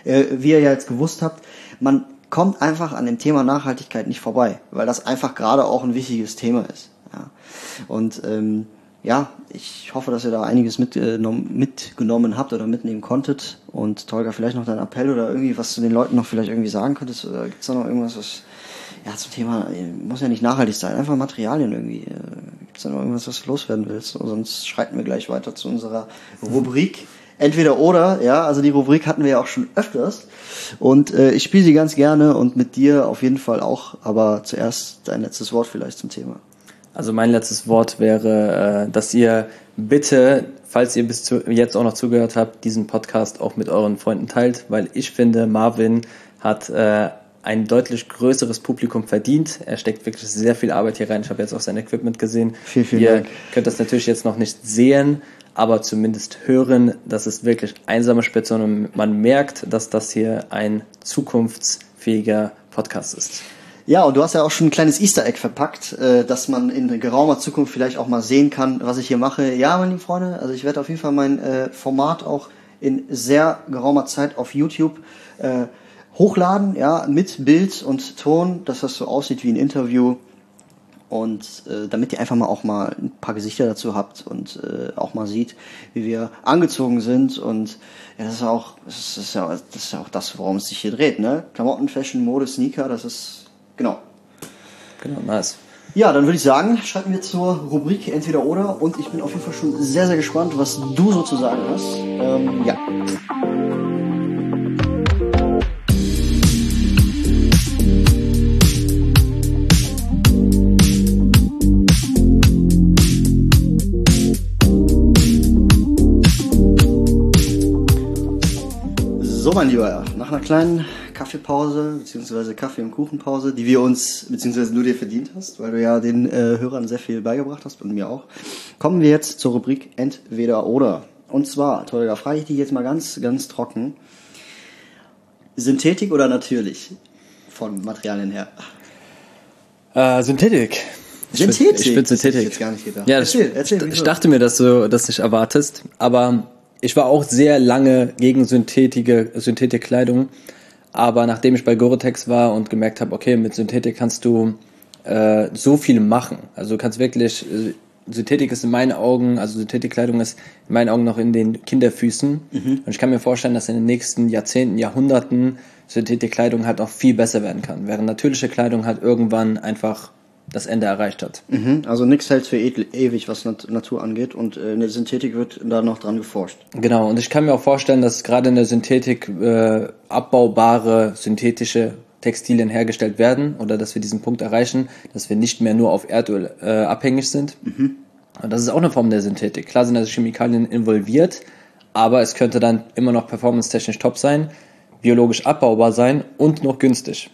habt, man kommt einfach an dem Thema Nachhaltigkeit nicht vorbei, weil das einfach gerade auch ein wichtiges Thema ist. Ja. Und ja, ich hoffe, dass ihr da einiges mitgenommen habt oder mitnehmen konntet. Und Tolga, vielleicht noch dein Appell oder irgendwie, was du den Leuten noch vielleicht irgendwie sagen könntest. Oder gibt's da noch irgendwas, was, ja, zum Thema, muss ja nicht nachhaltig sein, einfach Materialien irgendwie. Gibt's da noch irgendwas, was du loswerden willst? Oder sonst schreiten wir gleich weiter zu unserer Rubrik. Entweder oder, ja, also die Rubrik hatten wir ja auch schon öfters. Und ich spiele sie ganz gerne und mit dir auf jeden Fall auch. Aber zuerst dein letztes Wort vielleicht zum Thema. Also mein letztes Wort wäre, dass ihr bitte falls ihr bis jetzt auch noch zugehört habt, diesen Podcast auch mit euren Freunden teilt, weil ich finde, Marvin hat ein deutlich größeres Publikum verdient. Er steckt wirklich sehr viel Arbeit hier rein. Ich habe jetzt auch sein Equipment gesehen. Vielen Ihr Dank. könnt das natürlich jetzt noch nicht sehen, aber zumindest hören. Das ist wirklich einsame Spitze und man merkt, dass das hier ein zukunftsfähiger Podcast ist. Ja, und du hast ja auch schon ein kleines Easter Egg verpackt, dass man in geraumer Zukunft vielleicht auch mal sehen kann, was ich hier mache. Ja, meine lieben Freunde, also ich werde auf jeden Fall mein Format auch in sehr geraumer Zeit auf YouTube hochladen, ja, mit Bild und Ton, dass das so aussieht wie ein Interview. Und damit ihr einfach mal auch mal ein paar Gesichter dazu habt und auch mal sieht, wie wir angezogen sind. Und ja, das ist ja auch das, worum es sich hier dreht, ne? Klamotten, Fashion, Mode, Sneaker, das ist genau. Genau, nice. Ja, dann würde ich sagen, schreiten wir zur Rubrik Entweder oder. Und ich bin auf jeden Fall schon sehr, sehr gespannt, was du so zu sagen hast. Ja. So, mein Lieber, nach einer kleinen Kaffeepause, beziehungsweise Kaffee- und Kuchenpause, die wir uns, beziehungsweise du dir verdient hast, weil du ja den Hörern sehr viel beigebracht hast und mir auch, kommen wir jetzt zur Rubrik Entweder oder. Und zwar, Tolga, frage ich dich jetzt mal ganz, ganz trocken. Synthetik oder natürlich? Von Materialien her. Synthetik. Synthetik? Ich bin Das hätte Synthetik. ich jetzt gar nicht gedacht. Ja, Erzähl, ich dachte mir, dass du das nicht erwartest, aber ich war auch sehr lange gegen Synthetikkleidung, aber nachdem ich bei Gore-Tex war und gemerkt habe, okay, mit Synthetik kannst du so viel machen. Also du kannst wirklich, Synthetik ist in meinen Augen, also Synthetikkleidung ist in meinen Augen noch in den Kinderfüßen. Und ich kann mir vorstellen, dass in den nächsten Jahrzehnten, Jahrhunderten Synthetikkleidung halt noch viel besser werden kann, während natürliche Kleidung halt irgendwann einfach das Ende erreicht hat. Also nichts hält für ewig, was Natur angeht, und in der Synthetik wird da noch dran geforscht. Genau, und ich kann mir auch vorstellen, dass gerade in der Synthetik abbaubare, synthetische Textilien hergestellt werden oder dass wir diesen Punkt erreichen, dass wir nicht mehr nur auf Erdöl abhängig sind. Und das ist auch eine Form der Synthetik. Klar sind da Chemikalien involviert, aber es könnte dann immer noch performance-technisch top sein, biologisch abbaubar sein und noch günstig.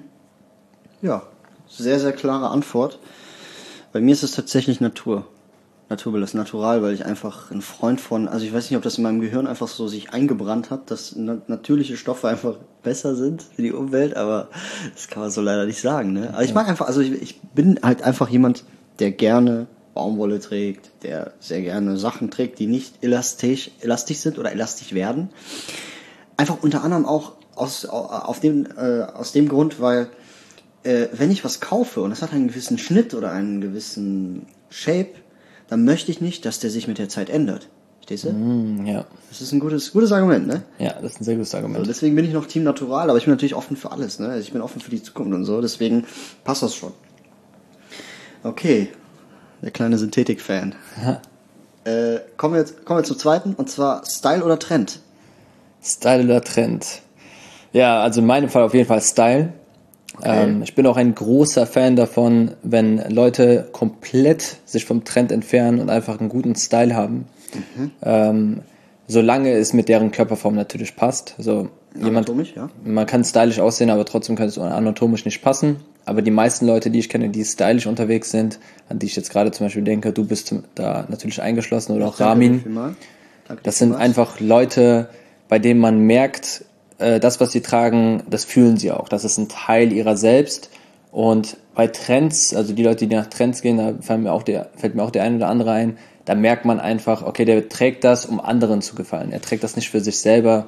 Ja, sehr, sehr klare Antwort. Bei mir ist es tatsächlich Naturbelassen, natural, weil ich einfach ein Freund von, also ich weiß nicht, ob das in meinem Gehirn einfach so sich eingebrannt hat, dass natürliche Stoffe einfach besser sind für die Umwelt, aber das kann man so leider nicht sagen, ne? Aber ich mag einfach, also ich bin halt einfach jemand, der gerne Baumwolle trägt, der sehr gerne Sachen trägt, die nicht elastisch sind oder elastisch werden. Einfach unter anderem auch aus dem Grund, weil wenn ich was kaufe und das hat einen gewissen Schnitt oder einen gewissen Shape, dann möchte ich nicht, dass der sich mit der Zeit ändert. Verstehst du? Ja. Das ist ein gutes Argument, ne? Ja, das ist ein sehr gutes Argument. So, deswegen bin ich noch Team Natural, aber ich bin natürlich offen für alles, ne? Ich bin offen für die Zukunft und so, deswegen passt das schon. Okay, der kleine Synthetik-Fan. Kommen wir zum zweiten, und zwar Style oder Trend? Style oder Trend? Ja, also in meinem Fall auf jeden Fall Style. Okay. Ich bin auch ein großer Fan davon, wenn Leute komplett sich vom Trend entfernen und einfach einen guten Style haben. Solange es mit deren Körperform natürlich passt. Also Anatomisch, ja. Man kann stylisch aussehen, aber trotzdem kann es anatomisch nicht passen. Aber die meisten Leute, die ich kenne, die stylisch unterwegs sind, an die ich jetzt gerade zum Beispiel denke, du bist da natürlich eingeschlossen, oder auch Ramin. Das sind einfach Leute, bei denen man merkt, das, was sie tragen, das fühlen sie auch. Das ist ein Teil ihrer selbst. Und bei Trends, also die Leute, die nach Trends gehen, da fällt mir auch der ein oder andere ein, da merkt man einfach, okay, der trägt das, um anderen zu gefallen. Er trägt das nicht für sich selber.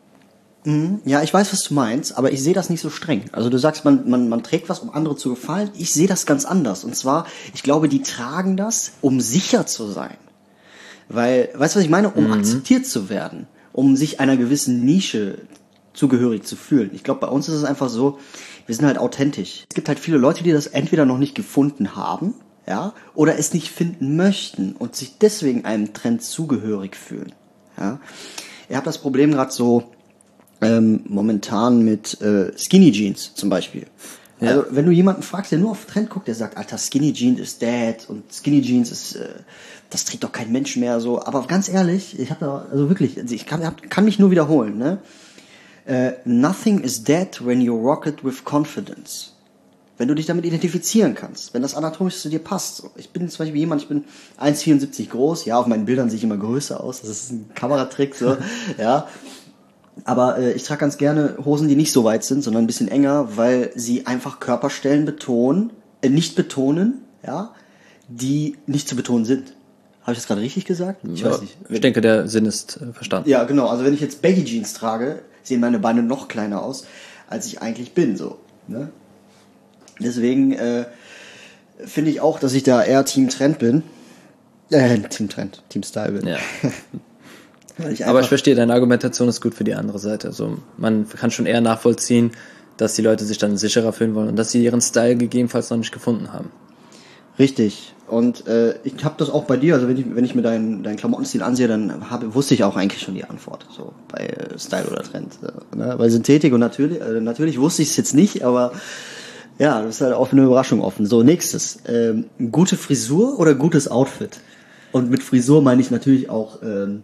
Ja, ich weiß, was du meinst, aber ich sehe das nicht so streng. Also du sagst, man trägt was, um anderen zu gefallen. Ich sehe das ganz anders. Und zwar, ich glaube, die tragen das, um sicher zu sein. Weil, weißt du, was ich meine? Um akzeptiert zu werden. Um sich einer gewissen Nische zugehörig zu fühlen. Ich glaube, bei uns ist es einfach so, wir sind halt authentisch. Es gibt halt viele Leute, die das entweder noch nicht gefunden haben, ja, oder es nicht finden möchten und sich deswegen einem Trend zugehörig fühlen. Ja. Ihr habt das Problem gerade so momentan mit Skinny Jeans zum Beispiel. Ja. Also wenn du jemanden fragst, der nur auf Trend guckt, der sagt, Alter, Skinny Jeans ist dead und Skinny Jeans ist, das trägt doch kein Mensch mehr so. Aber ganz ehrlich, ich habe da, also wirklich, ich kann mich nur wiederholen, ne? Nothing is dead when you rock it with confidence. Wenn du dich damit identifizieren kannst, wenn das anatomisch zu dir passt. Ich bin zum Beispiel jemand, ich bin 1,74 groß, ja, auf meinen Bildern sehe ich immer größer aus, das ist ein Kameratrick, so, ja. Aber ich trage ganz gerne Hosen, die nicht so weit sind, sondern ein bisschen enger, weil sie einfach Körperstellen nicht betonen, ja, die nicht zu betonen sind. Habe ich das gerade richtig gesagt? Ich weiß nicht. Ich denke, der Sinn ist verstanden. Ja, genau. Also wenn ich jetzt Baggy Jeans trage, sehen meine Beine noch kleiner aus, als ich eigentlich bin, so, ne? Deswegen finde ich auch, dass ich da eher Team Trend bin. Team Style bin. Ja. Aber ich verstehe, deine Argumentation ist gut für die andere Seite. Also man kann schon eher nachvollziehen, dass die Leute sich dann sicherer fühlen wollen und dass sie ihren Style gegebenenfalls noch nicht gefunden haben. Richtig. Und ich habe das auch bei dir, also wenn ich mir deinen Klamottenstil ansehe, dann wusste ich auch eigentlich schon die Antwort, so bei Style oder Trend. Ne? Bei Synthetik und natürlich wusste ich es jetzt nicht, aber ja, das ist halt auch für eine Überraschung offen. So, nächstes. Gute Frisur oder gutes Outfit? Und mit Frisur meine ich natürlich auch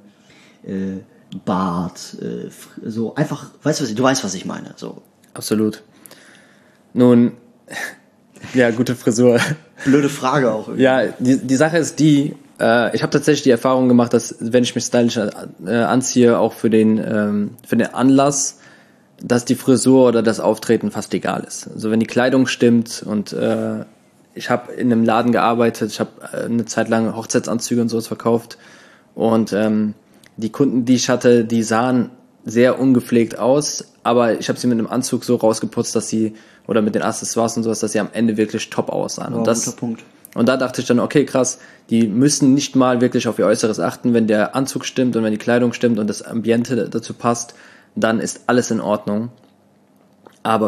Bart, so einfach, du weißt, was ich meine. So. Absolut. Nun, ja, gute Frisur. Blöde Frage auch irgendwie. Ja, die Sache ist ich habe tatsächlich die Erfahrung gemacht, dass wenn ich mich stylisch anziehe, auch für den Anlass, dass die Frisur oder das Auftreten fast egal ist. Also wenn die Kleidung stimmt und ich habe in einem Laden gearbeitet, ich habe eine Zeit lang Hochzeitsanzüge und sowas verkauft und die Kunden, die ich hatte, die sahen sehr ungepflegt aus, aber ich habe sie mit einem Anzug so rausgeputzt, dass sie, oder mit den Accessoires und sowas, dass sie am Ende wirklich top aussahen. Ja, und guter Punkt. Und da dachte ich dann, okay, krass, die müssen nicht mal wirklich auf ihr Äußeres achten, wenn der Anzug stimmt und wenn die Kleidung stimmt und das Ambiente dazu passt, dann ist alles in Ordnung. Aber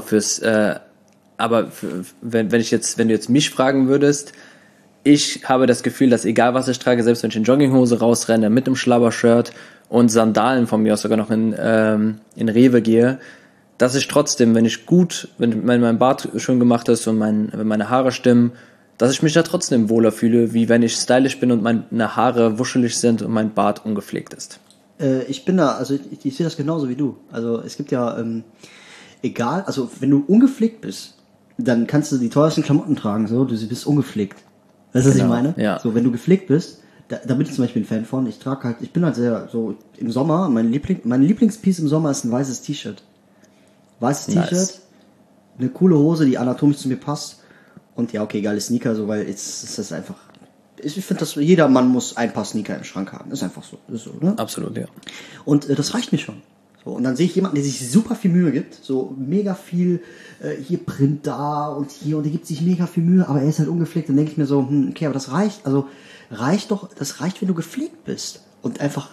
wenn du jetzt mich fragen würdest, ich habe das Gefühl, dass egal was ich trage, selbst wenn ich in Jogginghose rausrenne, mit einem Schlabbershirt und Sandalen von mir aus sogar noch in Rewe gehe, dass ich trotzdem, wenn mein Bart schön gemacht ist und wenn meine Haare stimmen, dass ich mich da trotzdem wohler fühle, wie wenn ich stylisch bin und meine Haare wuschelig sind und mein Bart ungepflegt ist. Ich bin da, also ich sehe das genauso wie du. Also es gibt ja, egal, also wenn du ungepflegt bist, dann kannst du die teuersten Klamotten tragen, so, du bist ungepflegt. Weißt du, was ich meine? Ja. So, wenn du gepflegt bist, da bin ich zum Beispiel ein Fan von, ich bin halt sehr, so, im Sommer, mein Lieblingspiece im Sommer ist ein weißes T-Shirt. Weißes Nice. T-Shirt, eine coole Hose, die anatomisch zu mir passt und ja, okay, geile Sneaker, so, weil jetzt ist das einfach, ich finde, dass jeder Mann muss ein paar Sneaker im Schrank haben, ist einfach so, ist so, ne? Absolut, ja. Und das reicht mir schon. So, und dann sehe ich jemanden, der sich super viel Mühe gibt, so mega viel, hier Print da und hier, und der gibt sich mega viel Mühe, aber er ist halt ungepflegt, dann denke ich mir so, okay, aber das reicht, das reicht, wenn du gepflegt bist und einfach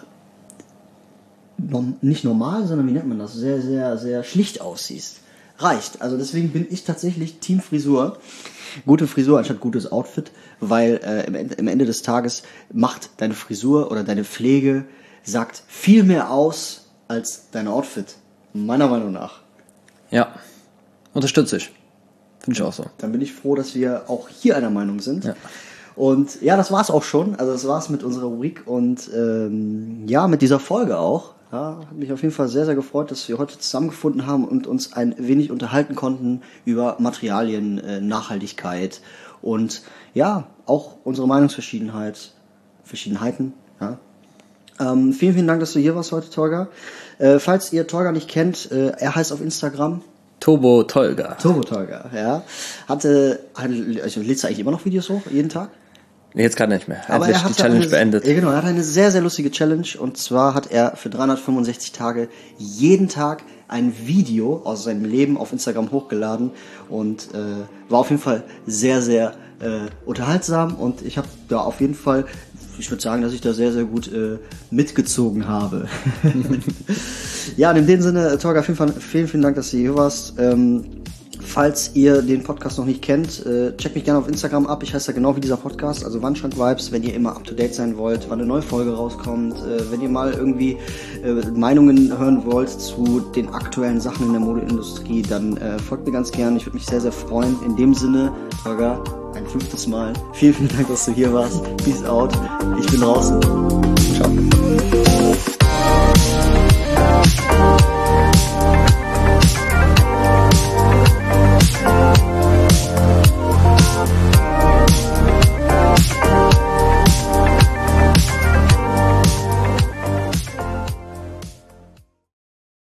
nicht normal, sondern wie nennt man das, sehr, sehr, sehr schlicht aussiehst. Reicht. Also deswegen bin ich tatsächlich Team Frisur. Gute Frisur anstatt gutes Outfit, weil im Ende des Tages macht deine Frisur oder deine Pflege, sagt viel mehr aus als dein Outfit. Meiner Meinung nach. Ja, unterstütze ich. Finde ich auch so. Dann bin ich froh, dass wir auch hier einer Meinung sind. Ja. Und ja, das war's auch schon. Also das war's mit unserer Rubrik und ja, mit dieser Folge auch. Ja, hat mich auf jeden Fall sehr, sehr gefreut, dass wir heute zusammengefunden haben und uns ein wenig unterhalten konnten über Materialien, Nachhaltigkeit und ja, auch unsere Verschiedenheiten. Ja. Vielen, vielen Dank, dass du hier warst heute, Tolga. Falls ihr Tolga nicht kennt, er heißt auf Instagram Turbo Tolga, ja. Also lädst du eigentlich immer noch Videos hoch, jeden Tag? Nee, jetzt gerade nicht mehr. Aber er hat die Challenge beendet. Ja, genau, er hat eine sehr, sehr lustige Challenge und zwar hat er für 365 Tage jeden Tag ein Video aus seinem Leben auf Instagram hochgeladen und war auf jeden Fall sehr, sehr unterhaltsam und ich habe da auf jeden Fall, ich würde sagen, dass ich da sehr, sehr gut mitgezogen habe. Ja, und in dem Sinne, Tolga, vielen, vielen Dank, dass du hier warst. falls ihr den Podcast noch nicht kennt, checkt mich gerne auf Instagram ab. Ich heiße da genau wie dieser Podcast, also Wandschrank Vibes, wenn ihr immer up to date sein wollt, wann eine neue Folge rauskommt, wenn ihr mal irgendwie Meinungen hören wollt zu den aktuellen Sachen in der Modeindustrie, dann folgt mir ganz gerne. Ich würde mich sehr, sehr freuen. In dem Sinne, Holger, ein 5. Mal. Vielen, vielen Dank, dass du hier warst. Peace out. Ich bin draußen. Ciao.